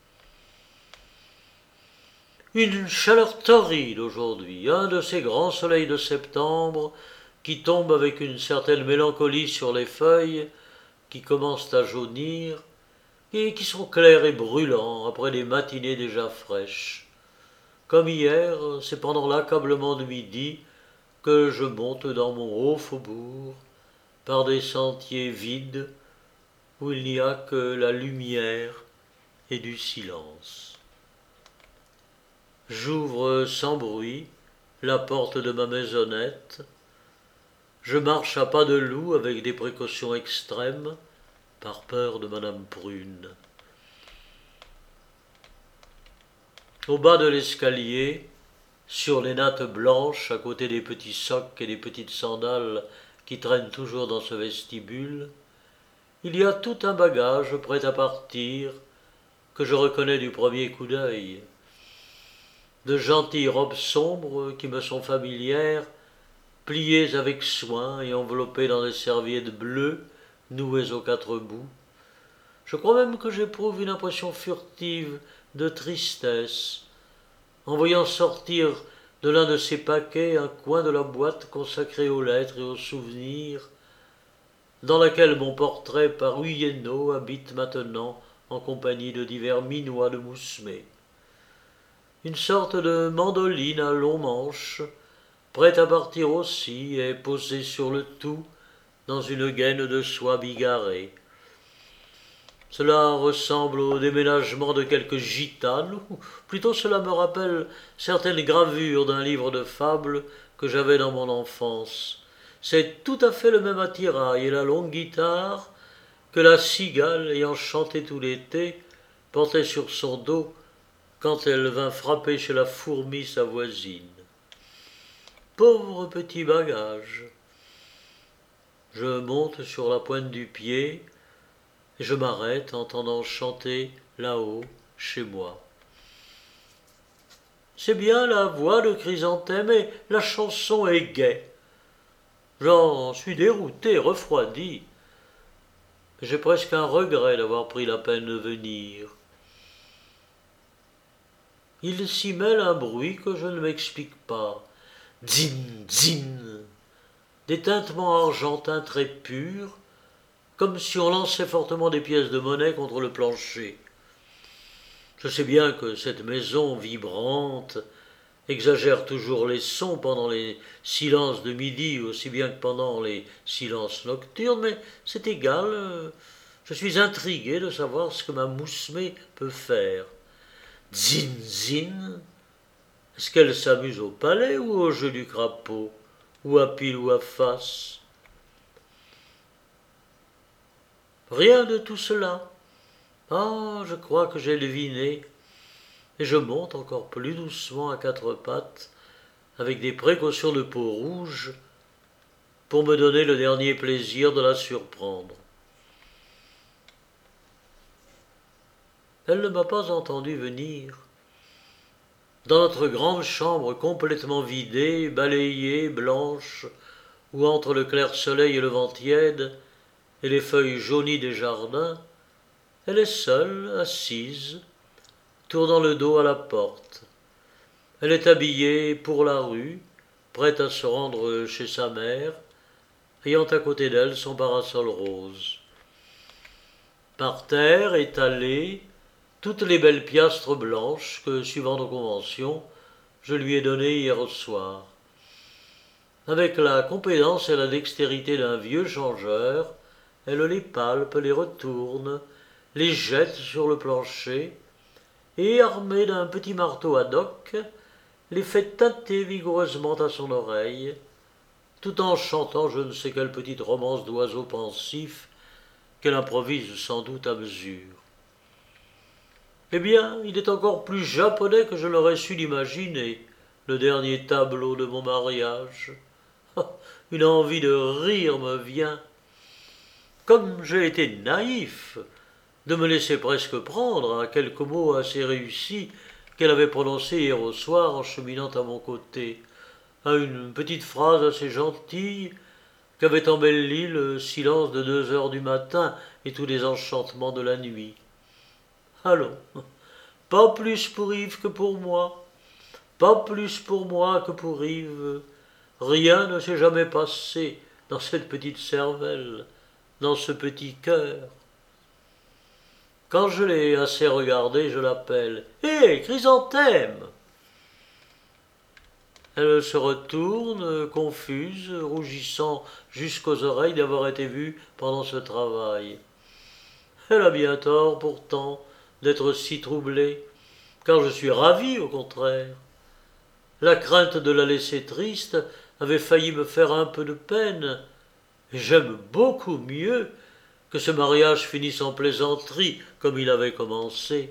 Une chaleur torride aujourd'hui, un de ces grands soleils de septembre qui tombent avec une certaine mélancolie sur les feuilles, qui commencent à jaunir, et qui sont clairs et brûlants après les matinées déjà fraîches. Comme hier, c'est pendant l'accablement de midi que je monte dans mon haut faubourg, par des sentiers vides où il n'y a que la lumière et du silence. J'ouvre sans bruit la porte de ma maisonnette. Je marche à pas de loup avec des précautions extrêmes, par peur de Madame Prune. Au bas de l'escalier, sur les nattes blanches, à côté des petits socques et des petites sandales qui traînent toujours dans ce vestibule, il y a tout un bagage prêt à partir que je reconnais du premier coup d'œil. De gentilles robes sombres qui me sont familières, pliées avec soin et enveloppées dans des serviettes bleues nouées aux quatre bouts. Je crois même que j'éprouve une impression furtive de tristesse en voyant sortir de l'un de ces paquets un coin de la boîte consacrée aux lettres et aux souvenirs, dans laquelle mon portrait par Huyeno habite maintenant en compagnie de divers minois de Moussemet. Une sorte de mandoline à long manche, prête à partir aussi et posée sur le tout dans une gaine de soie bigarrée. Cela ressemble au déménagement de quelques gitanes, ou plutôt cela me rappelle certaines gravures d'un livre de fables que j'avais dans mon enfance. C'est tout à fait le même attirail et la longue guitare que la cigale, ayant chanté tout l'été, portait sur son dos quand elle vint frapper chez la fourmi sa voisine. Pauvre petit bagage. Je monte sur la pointe du pied et je m'arrête entendant chanter là-haut chez moi. C'est bien la voix de Chrysanthème et la chanson est gaie. J'en suis dérouté, refroidi. J'ai presque un regret d'avoir pris la peine de venir. Il s'y mêle un bruit que je ne m'explique pas. Dzin, dzin. Des tintements argentins très purs, comme si on lançait fortement des pièces de monnaie contre le plancher. Je sais bien que cette maison vibrante exagère toujours les sons pendant les silences de midi aussi bien que pendant les silences nocturnes, mais c'est égal, je suis intrigué de savoir ce que ma Moussemet peut faire. Zin, zin. Est-ce qu'elle s'amuse au palais ou au jeu du crapaud, ou à pile ou à face? Rien de tout cela. Ah, je crois que j'ai deviné, et je monte encore plus doucement à quatre pattes, avec des précautions de peau rouge, pour me donner le dernier plaisir de la surprendre. Elle ne m'a pas entendu venir. Dans notre grande chambre complètement vidée, balayée, blanche, où entre le clair soleil et le vent tiède, et les feuilles jaunies des jardins, elle est seule, assise, tournant le dos à la porte. Elle est habillée pour la rue, prête à se rendre chez sa mère, ayant à côté d'elle son parasol rose. Par terre, étalées, toutes les belles piastres blanches que, suivant nos conventions, je lui ai données hier soir. Avec la compétence et la dextérité d'un vieux changeur, elle les palpe, les retourne, les jette sur le plancher, et, armée d'un petit marteau ad hoc, les fait tâter vigoureusement à son oreille, tout en chantant je ne sais quelle petite romance d'oiseau pensif qu'elle improvise sans doute à mesure. Eh bien, il est encore plus japonais que je l'aurais su l'imaginer, le dernier tableau de mon mariage. Une envie de rire me vient. Comme j'ai été naïf de me laisser presque prendre à quelques mots assez réussis qu'elle avait prononcés hier au soir en cheminant à mon côté, à une petite phrase assez gentille qu'avait embellie le silence de deux heures du matin et tous les enchantements de la nuit. Allons, pas plus pour Yves que pour moi, pas plus pour moi que pour Yves. Rien ne s'est jamais passé dans cette petite cervelle, dans ce petit cœur. Quand je l'ai assez regardée, je l'appelle. « Hé, Chrysanthème !» Elle se retourne, confuse, rougissant jusqu'aux oreilles d'avoir été vue pendant ce travail. Elle a bien tort, pourtant, d'être si troublée, car je suis ravi, au contraire. La crainte de la laisser triste avait failli me faire un peu de peine, et j'aime beaucoup mieux que ce mariage finisse en plaisanterie comme il avait commencé.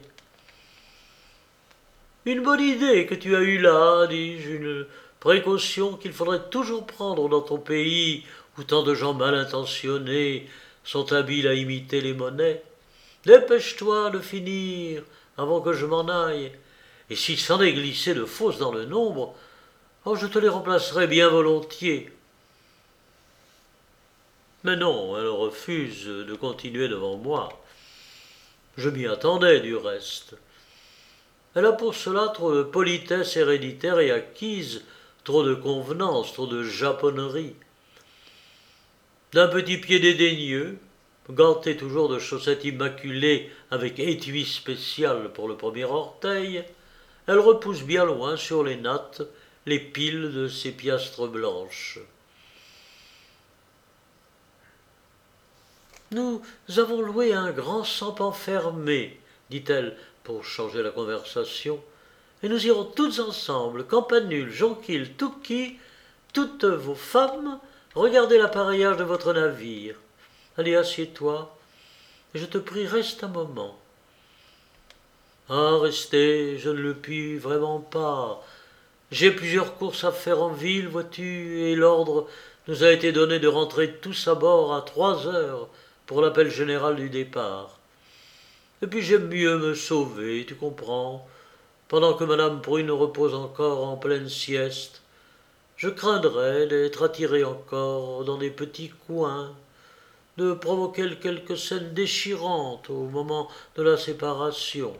Une bonne idée que tu as eue là, dis-je, une précaution qu'il faudrait toujours prendre dans ton pays où tant de gens mal intentionnés sont habiles à imiter les monnaies. Dépêche-toi de finir avant que je m'en aille, et s'il s'en est glissé de fausses dans le nombre, oh, je te les remplacerai bien volontiers. Mais non, elle refuse de continuer devant moi. Je m'y attendais, du reste. Elle a pour cela trop de politesse héréditaire et acquise, trop de convenance, trop de japonnerie. D'un petit pied dédaigneux, ganté toujours de chaussettes immaculées avec étui spécial pour le premier orteil, elle repousse bien loin sur les nattes les piles de ses piastres blanches. « Nous avons loué un grand sampan fermé, dit-elle pour changer la conversation, et nous irons toutes ensemble, Campanule, Jonquille, Touki, toutes vos femmes, regarder l'appareillage de votre navire. Allez, assieds-toi, et je te prie, reste un moment. » Ah, rester, je ne le puis vraiment pas. J'ai plusieurs courses à faire en ville, vois-tu, et l'ordre nous a été donné de rentrer tous à bord à trois heures pour l'appel général du départ. Et puis j'aime mieux me sauver, tu comprends, pendant que madame Prune repose encore en pleine sieste. Je craindrais d'être attiré encore dans des petits coins, de provoquer quelques scènes déchirantes au moment de la séparation.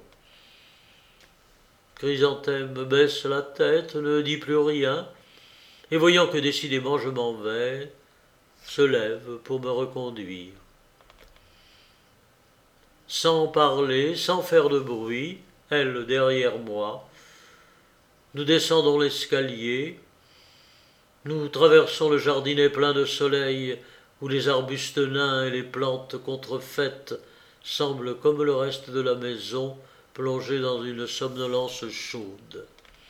Chrysanthème baisse la tête, ne dit plus rien, et voyant que décidément je m'en vais, se lève pour me reconduire. Sans parler, sans faire de bruit, elle derrière moi, nous descendons l'escalier, nous traversons le jardinet plein de soleil où les arbustes nains et les plantes contrefaites semblent, comme le reste de la maison, plongés dans une somnolence chaude.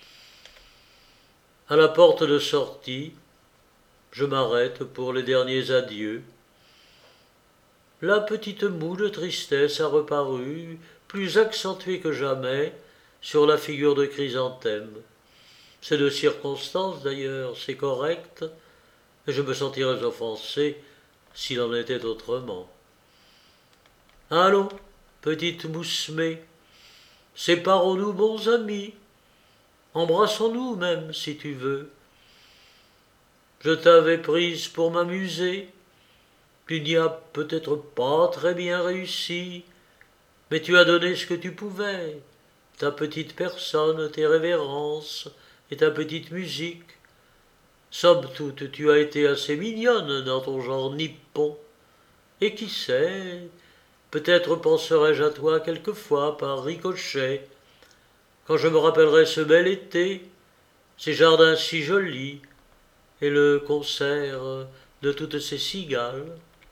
À la porte de sortie, je m'arrête pour les derniers adieux. La petite moue de tristesse a reparu, plus accentuée que jamais, sur la figure de Chrysanthème. C'est de circonstance d'ailleurs, c'est correct, et je me sentirais offensé s'il en était autrement. Allons, petite moussemée, séparons-nous bons amis, embrassons-nous même si tu veux. Je t'avais prise pour m'amuser, tu n'y as peut-être pas très bien réussi, mais tu as donné ce que tu pouvais, ta petite personne, tes révérences et ta petite musique. Somme toute, tu as été assez mignonne dans ton genre nippon, et qui sait, peut-être penserai-je à toi quelquefois par ricochet, quand je me rappellerai ce bel été, ces jardins si jolis, et le concert de toutes ces cigales.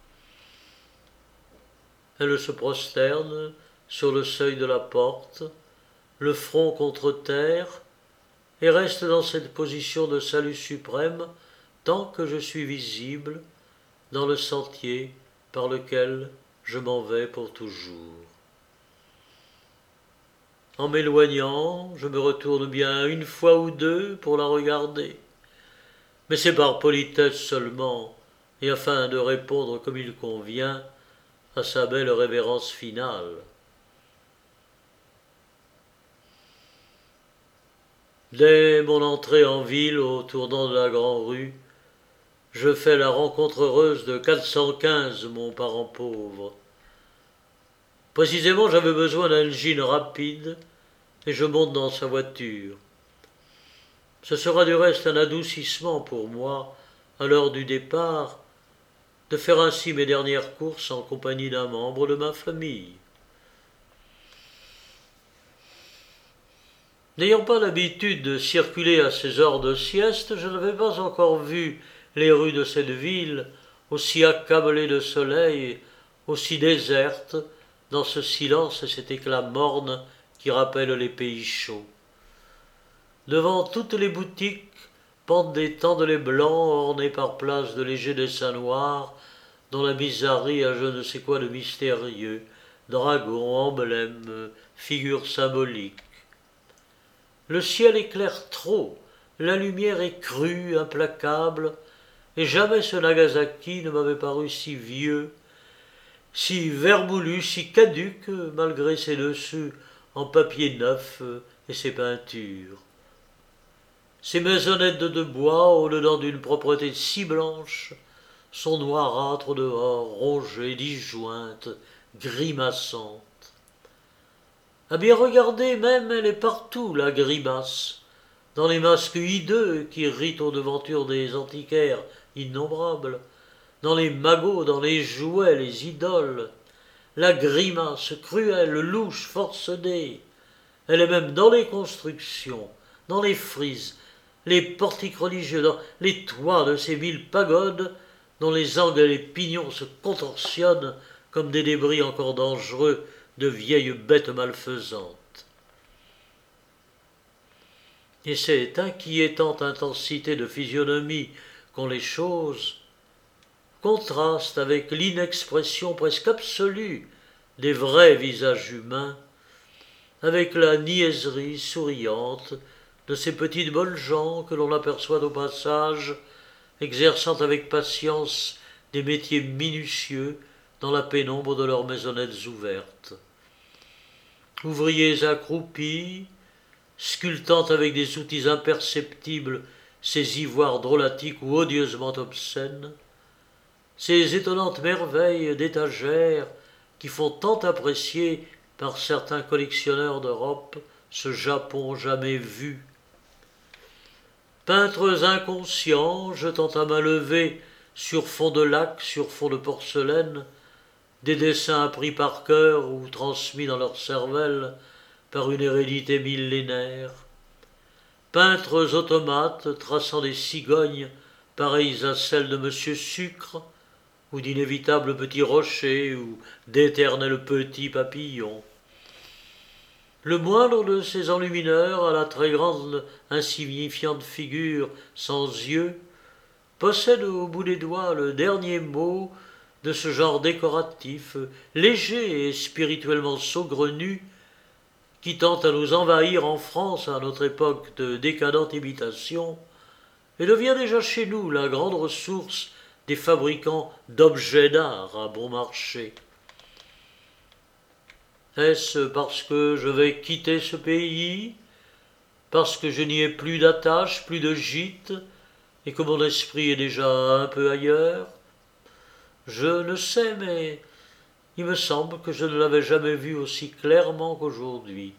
Elle se prosterne sur le seuil de la porte, le front contre terre, et reste dans cette position de salut suprême tant que je suis visible dans le sentier par lequel je m'en vais pour toujours. En m'éloignant, je me retourne bien une fois ou deux pour la regarder, mais c'est par politesse seulement, et afin de répondre comme il convient à sa belle révérence finale. Dès mon entrée en ville, au tournant de la Grand-Rue, je fais la rencontre heureuse de quatre cent quinze, mon parent pauvre. Précisément, j'avais besoin d'un jean rapide, et je monte dans sa voiture. Ce sera du reste un adoucissement pour moi, à l'heure du départ, de faire ainsi mes dernières courses en compagnie d'un membre de ma famille. N'ayant pas l'habitude de circuler à ces heures de sieste, je n'avais pas encore vu les rues de cette ville, aussi accablées de soleil, aussi désertes, dans ce silence et cet éclat morne qui rappellent les pays chauds. Devant toutes les boutiques pendent des tendelets blancs ornés par places de légers dessins noirs, dont la bizarrerie a je ne sais quoi de mystérieux, dragons, emblèmes, figures symboliques. Le ciel éclaire trop, la lumière est crue, implacable, et jamais ce Nagasaki ne m'avait paru si vieux, si vermoulu, si caduc, malgré ses dessus en papier neuf et ses peintures. Ces maisonnettes de bois, au-dedans d'une propreté si blanche, sont noirâtres dehors, rongées, disjointes, grimaçantes. À bien regarder même, elle est partout, la grimace, dans les masques hideux qui rient aux devantures des antiquaires innombrables, dans les magots, dans les jouets, les idoles. La grimace cruelle, louche, forcenée, elle est même dans les constructions, dans les frises, les portiques religieux, dans les toits de ces mille pagodes, dont les angles et les pignons se contorsionnent comme des débris encore dangereux de vieilles bêtes malfaisantes. Et cette inquiétante intensité de physionomie qu'ont les choses contraste avec l'inexpression presque absolue des vrais visages humains, avec la niaiserie souriante de ces petites bonnes gens que l'on aperçoit au passage, exerçant avec patience des métiers minutieux dans la pénombre de leurs maisonnettes ouvertes. Ouvriers accroupis, sculptant avec des outils imperceptibles ces ivoires drôlatiques ou odieusement obscènes, ces étonnantes merveilles d'étagères qui font tant apprécier par certains collectionneurs d'Europe ce Japon jamais vu. Peintres inconscients jetant à main levée sur fond de lac, sur fond de porcelaine, des dessins appris par cœur ou transmis dans leur cervelle par une hérédité millénaire. Peintres automates traçant des cigognes pareilles à celles de Monsieur Sucre, ou d'inévitables petits rochers, ou d'éternels petits papillons. Le moindre de ces enlumineurs, à la très grande insignifiante figure sans yeux, possède au bout des doigts le dernier mot de ce genre décoratif, léger et spirituellement saugrenu, qui tente à nous envahir en France à notre époque de décadente imitation, et devient déjà chez nous la grande ressource des fabricants d'objets d'art à bon marché. Est-ce parce que je vais quitter ce pays, parce que je n'y ai plus d'attache, plus de gîte, et que mon esprit est déjà un peu ailleurs? Je ne sais, mais il me semble que je ne l'avais jamais vu aussi clairement qu'aujourd'hui.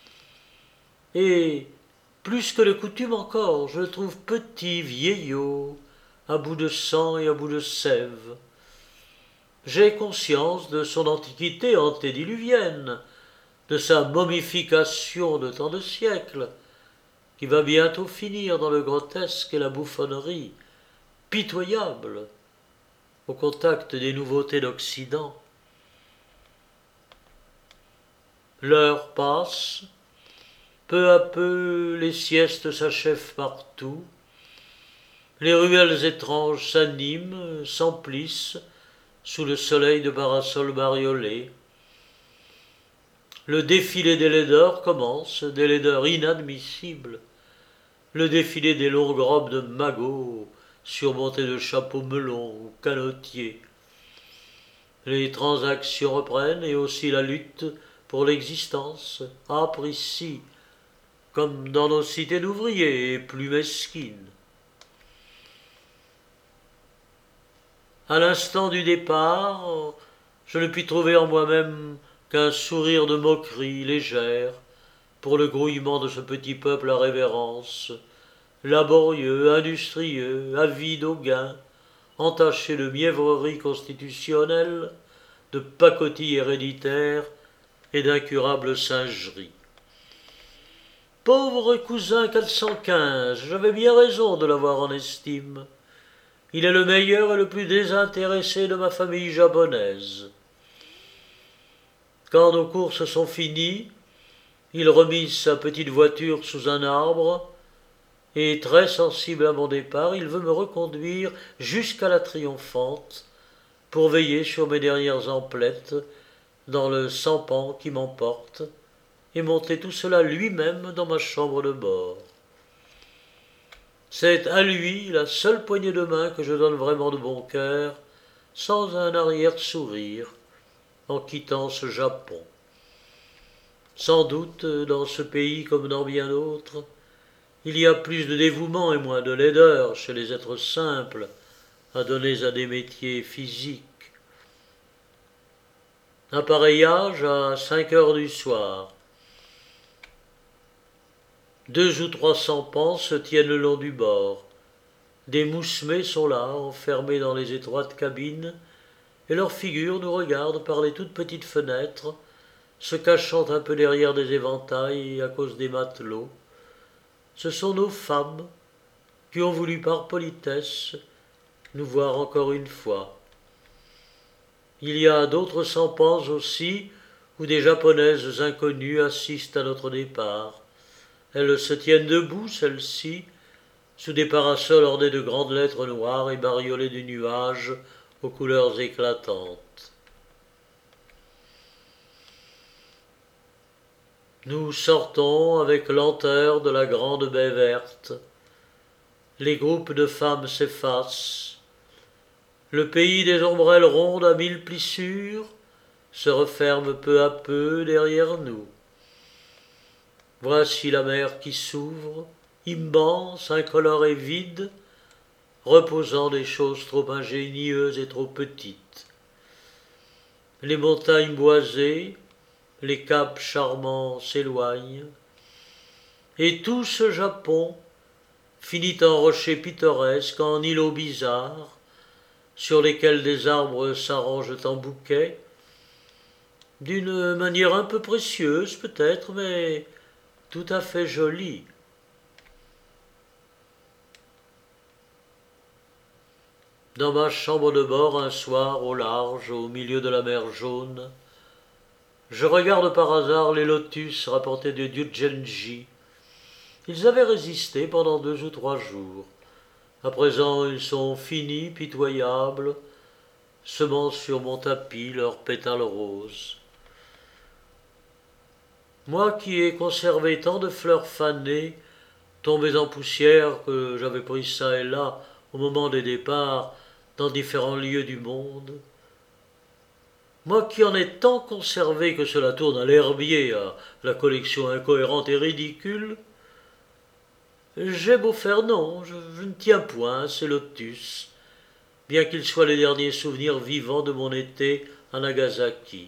Et, plus que de coutume encore, je le trouve petit, vieillot, à bout de sang et à bout de sève. J'ai conscience de son antiquité antédiluvienne, de sa momification de tant de siècles, qui va bientôt finir dans le grotesque et la bouffonnerie, pitoyable, au contact des nouveautés d'Occident. L'heure passe, peu à peu les siestes s'achèvent partout, les ruelles étranges s'animent, s'emplissent sous le soleil de parasols bariolés. Le défilé des laideurs commence, des laideurs inadmissibles, le défilé des longues robes de magots surmontées de chapeaux melons ou canotiers. Les transactions reprennent et aussi la lutte pour l'existence, âpre ici, comme dans nos cités d'ouvriers et plus mesquines. À l'instant du départ, je ne puis trouver en moi-même qu'un sourire de moquerie légère pour le grouillement de ce petit peuple à révérence, laborieux, industrieux, avide au gain, entaché de mièvrerie constitutionnelle, de pacotille héréditaire et d'incurable singerie. Pauvre cousin quatre cent quinze, j'avais bien raison de l'avoir en estime. Il est le meilleur et le plus désintéressé de ma famille japonaise. Quand nos courses sont finies, il remise sa petite voiture sous un arbre, et très sensible à mon départ, il veut me reconduire jusqu'à la triomphante pour veiller sur mes dernières emplettes dans le sampan qui m'emporte et monter tout cela lui-même dans ma chambre de bord. C'est à lui la seule poignée de main que je donne vraiment de bon cœur, sans un arrière-sourire, en quittant ce Japon. Sans doute, dans ce pays comme dans bien d'autres, il y a plus de dévouement et moins de laideur chez les êtres simples, adonnés à des métiers physiques. Appareillage à cinq heures du soir. Deux ou trois sampans se tiennent le long du bord. Des moussemets sont là, enfermés dans les étroites cabines, et leurs figures nous regardent par les toutes petites fenêtres, se cachant un peu derrière des éventails à cause des matelots. Ce sont nos femmes qui ont voulu par politesse nous voir encore une fois. Il y a d'autres sampans aussi, où des japonaises inconnues assistent à notre départ. Elles se tiennent debout, celles-ci, sous des parasols ornés de grandes lettres noires et bariolés de nuages aux couleurs éclatantes. Nous sortons avec lenteur de la grande baie verte. Les groupes de femmes s'effacent. Le pays des ombrelles rondes à mille plissures se referme peu à peu derrière nous. Voici la mer qui s'ouvre, immense, incolore et vide, reposant des choses trop ingénieuses et trop petites. Les montagnes boisées, les caps charmants s'éloignent, et tout ce Japon finit en rochers pittoresques, en îlots bizarres, sur lesquels des arbres s'arrangent en bouquets, d'une manière un peu précieuse peut-être, mais tout à fait jolie. Dans ma chambre de bord, un soir, au large, au milieu de la mer jaune, je regarde par hasard les lotus rapportés de Ryugenji. Ils avaient résisté pendant deux ou trois jours. À présent, ils sont finis, pitoyables, semant sur mon tapis leurs pétales roses. Moi qui ai conservé tant de fleurs fanées, tombées en poussière que j'avais prises çà et là au moment des départs dans différents lieux du monde, moi qui en ai tant conservé que cela tourne à l'herbier, à la collection incohérente et ridicule, j'ai beau faire non, je, je ne tiens point à ces lotus, bien qu'ils soient les derniers souvenirs vivants de mon été à Nagasaki.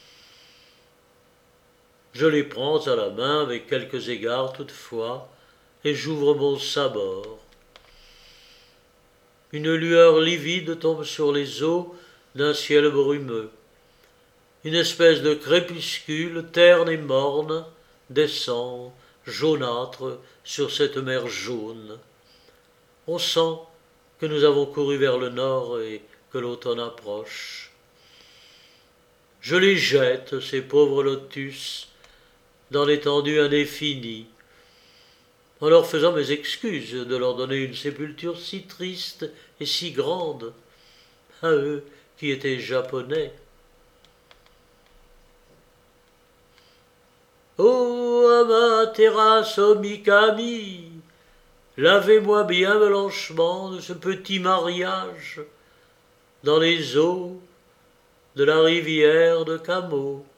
Je les prends à la main avec quelques égards toutefois, et j'ouvre mon sabord. Une lueur livide tombe sur les eaux d'un ciel brumeux. Une espèce de crépuscule terne et morne descend, jaunâtre, sur cette mer jaune. On sent que nous avons couru vers le nord et que l'automne approche. Je les jette, ces pauvres lotus, dans l'étendue indéfinie, en leur faisant mes excuses de leur donner une sépulture si triste et si grande, à eux qui étaient japonais. Oh Amaterasu Mikami, lavez-moi bien blanchement de ce petit mariage dans les eaux de la rivière de Kamo.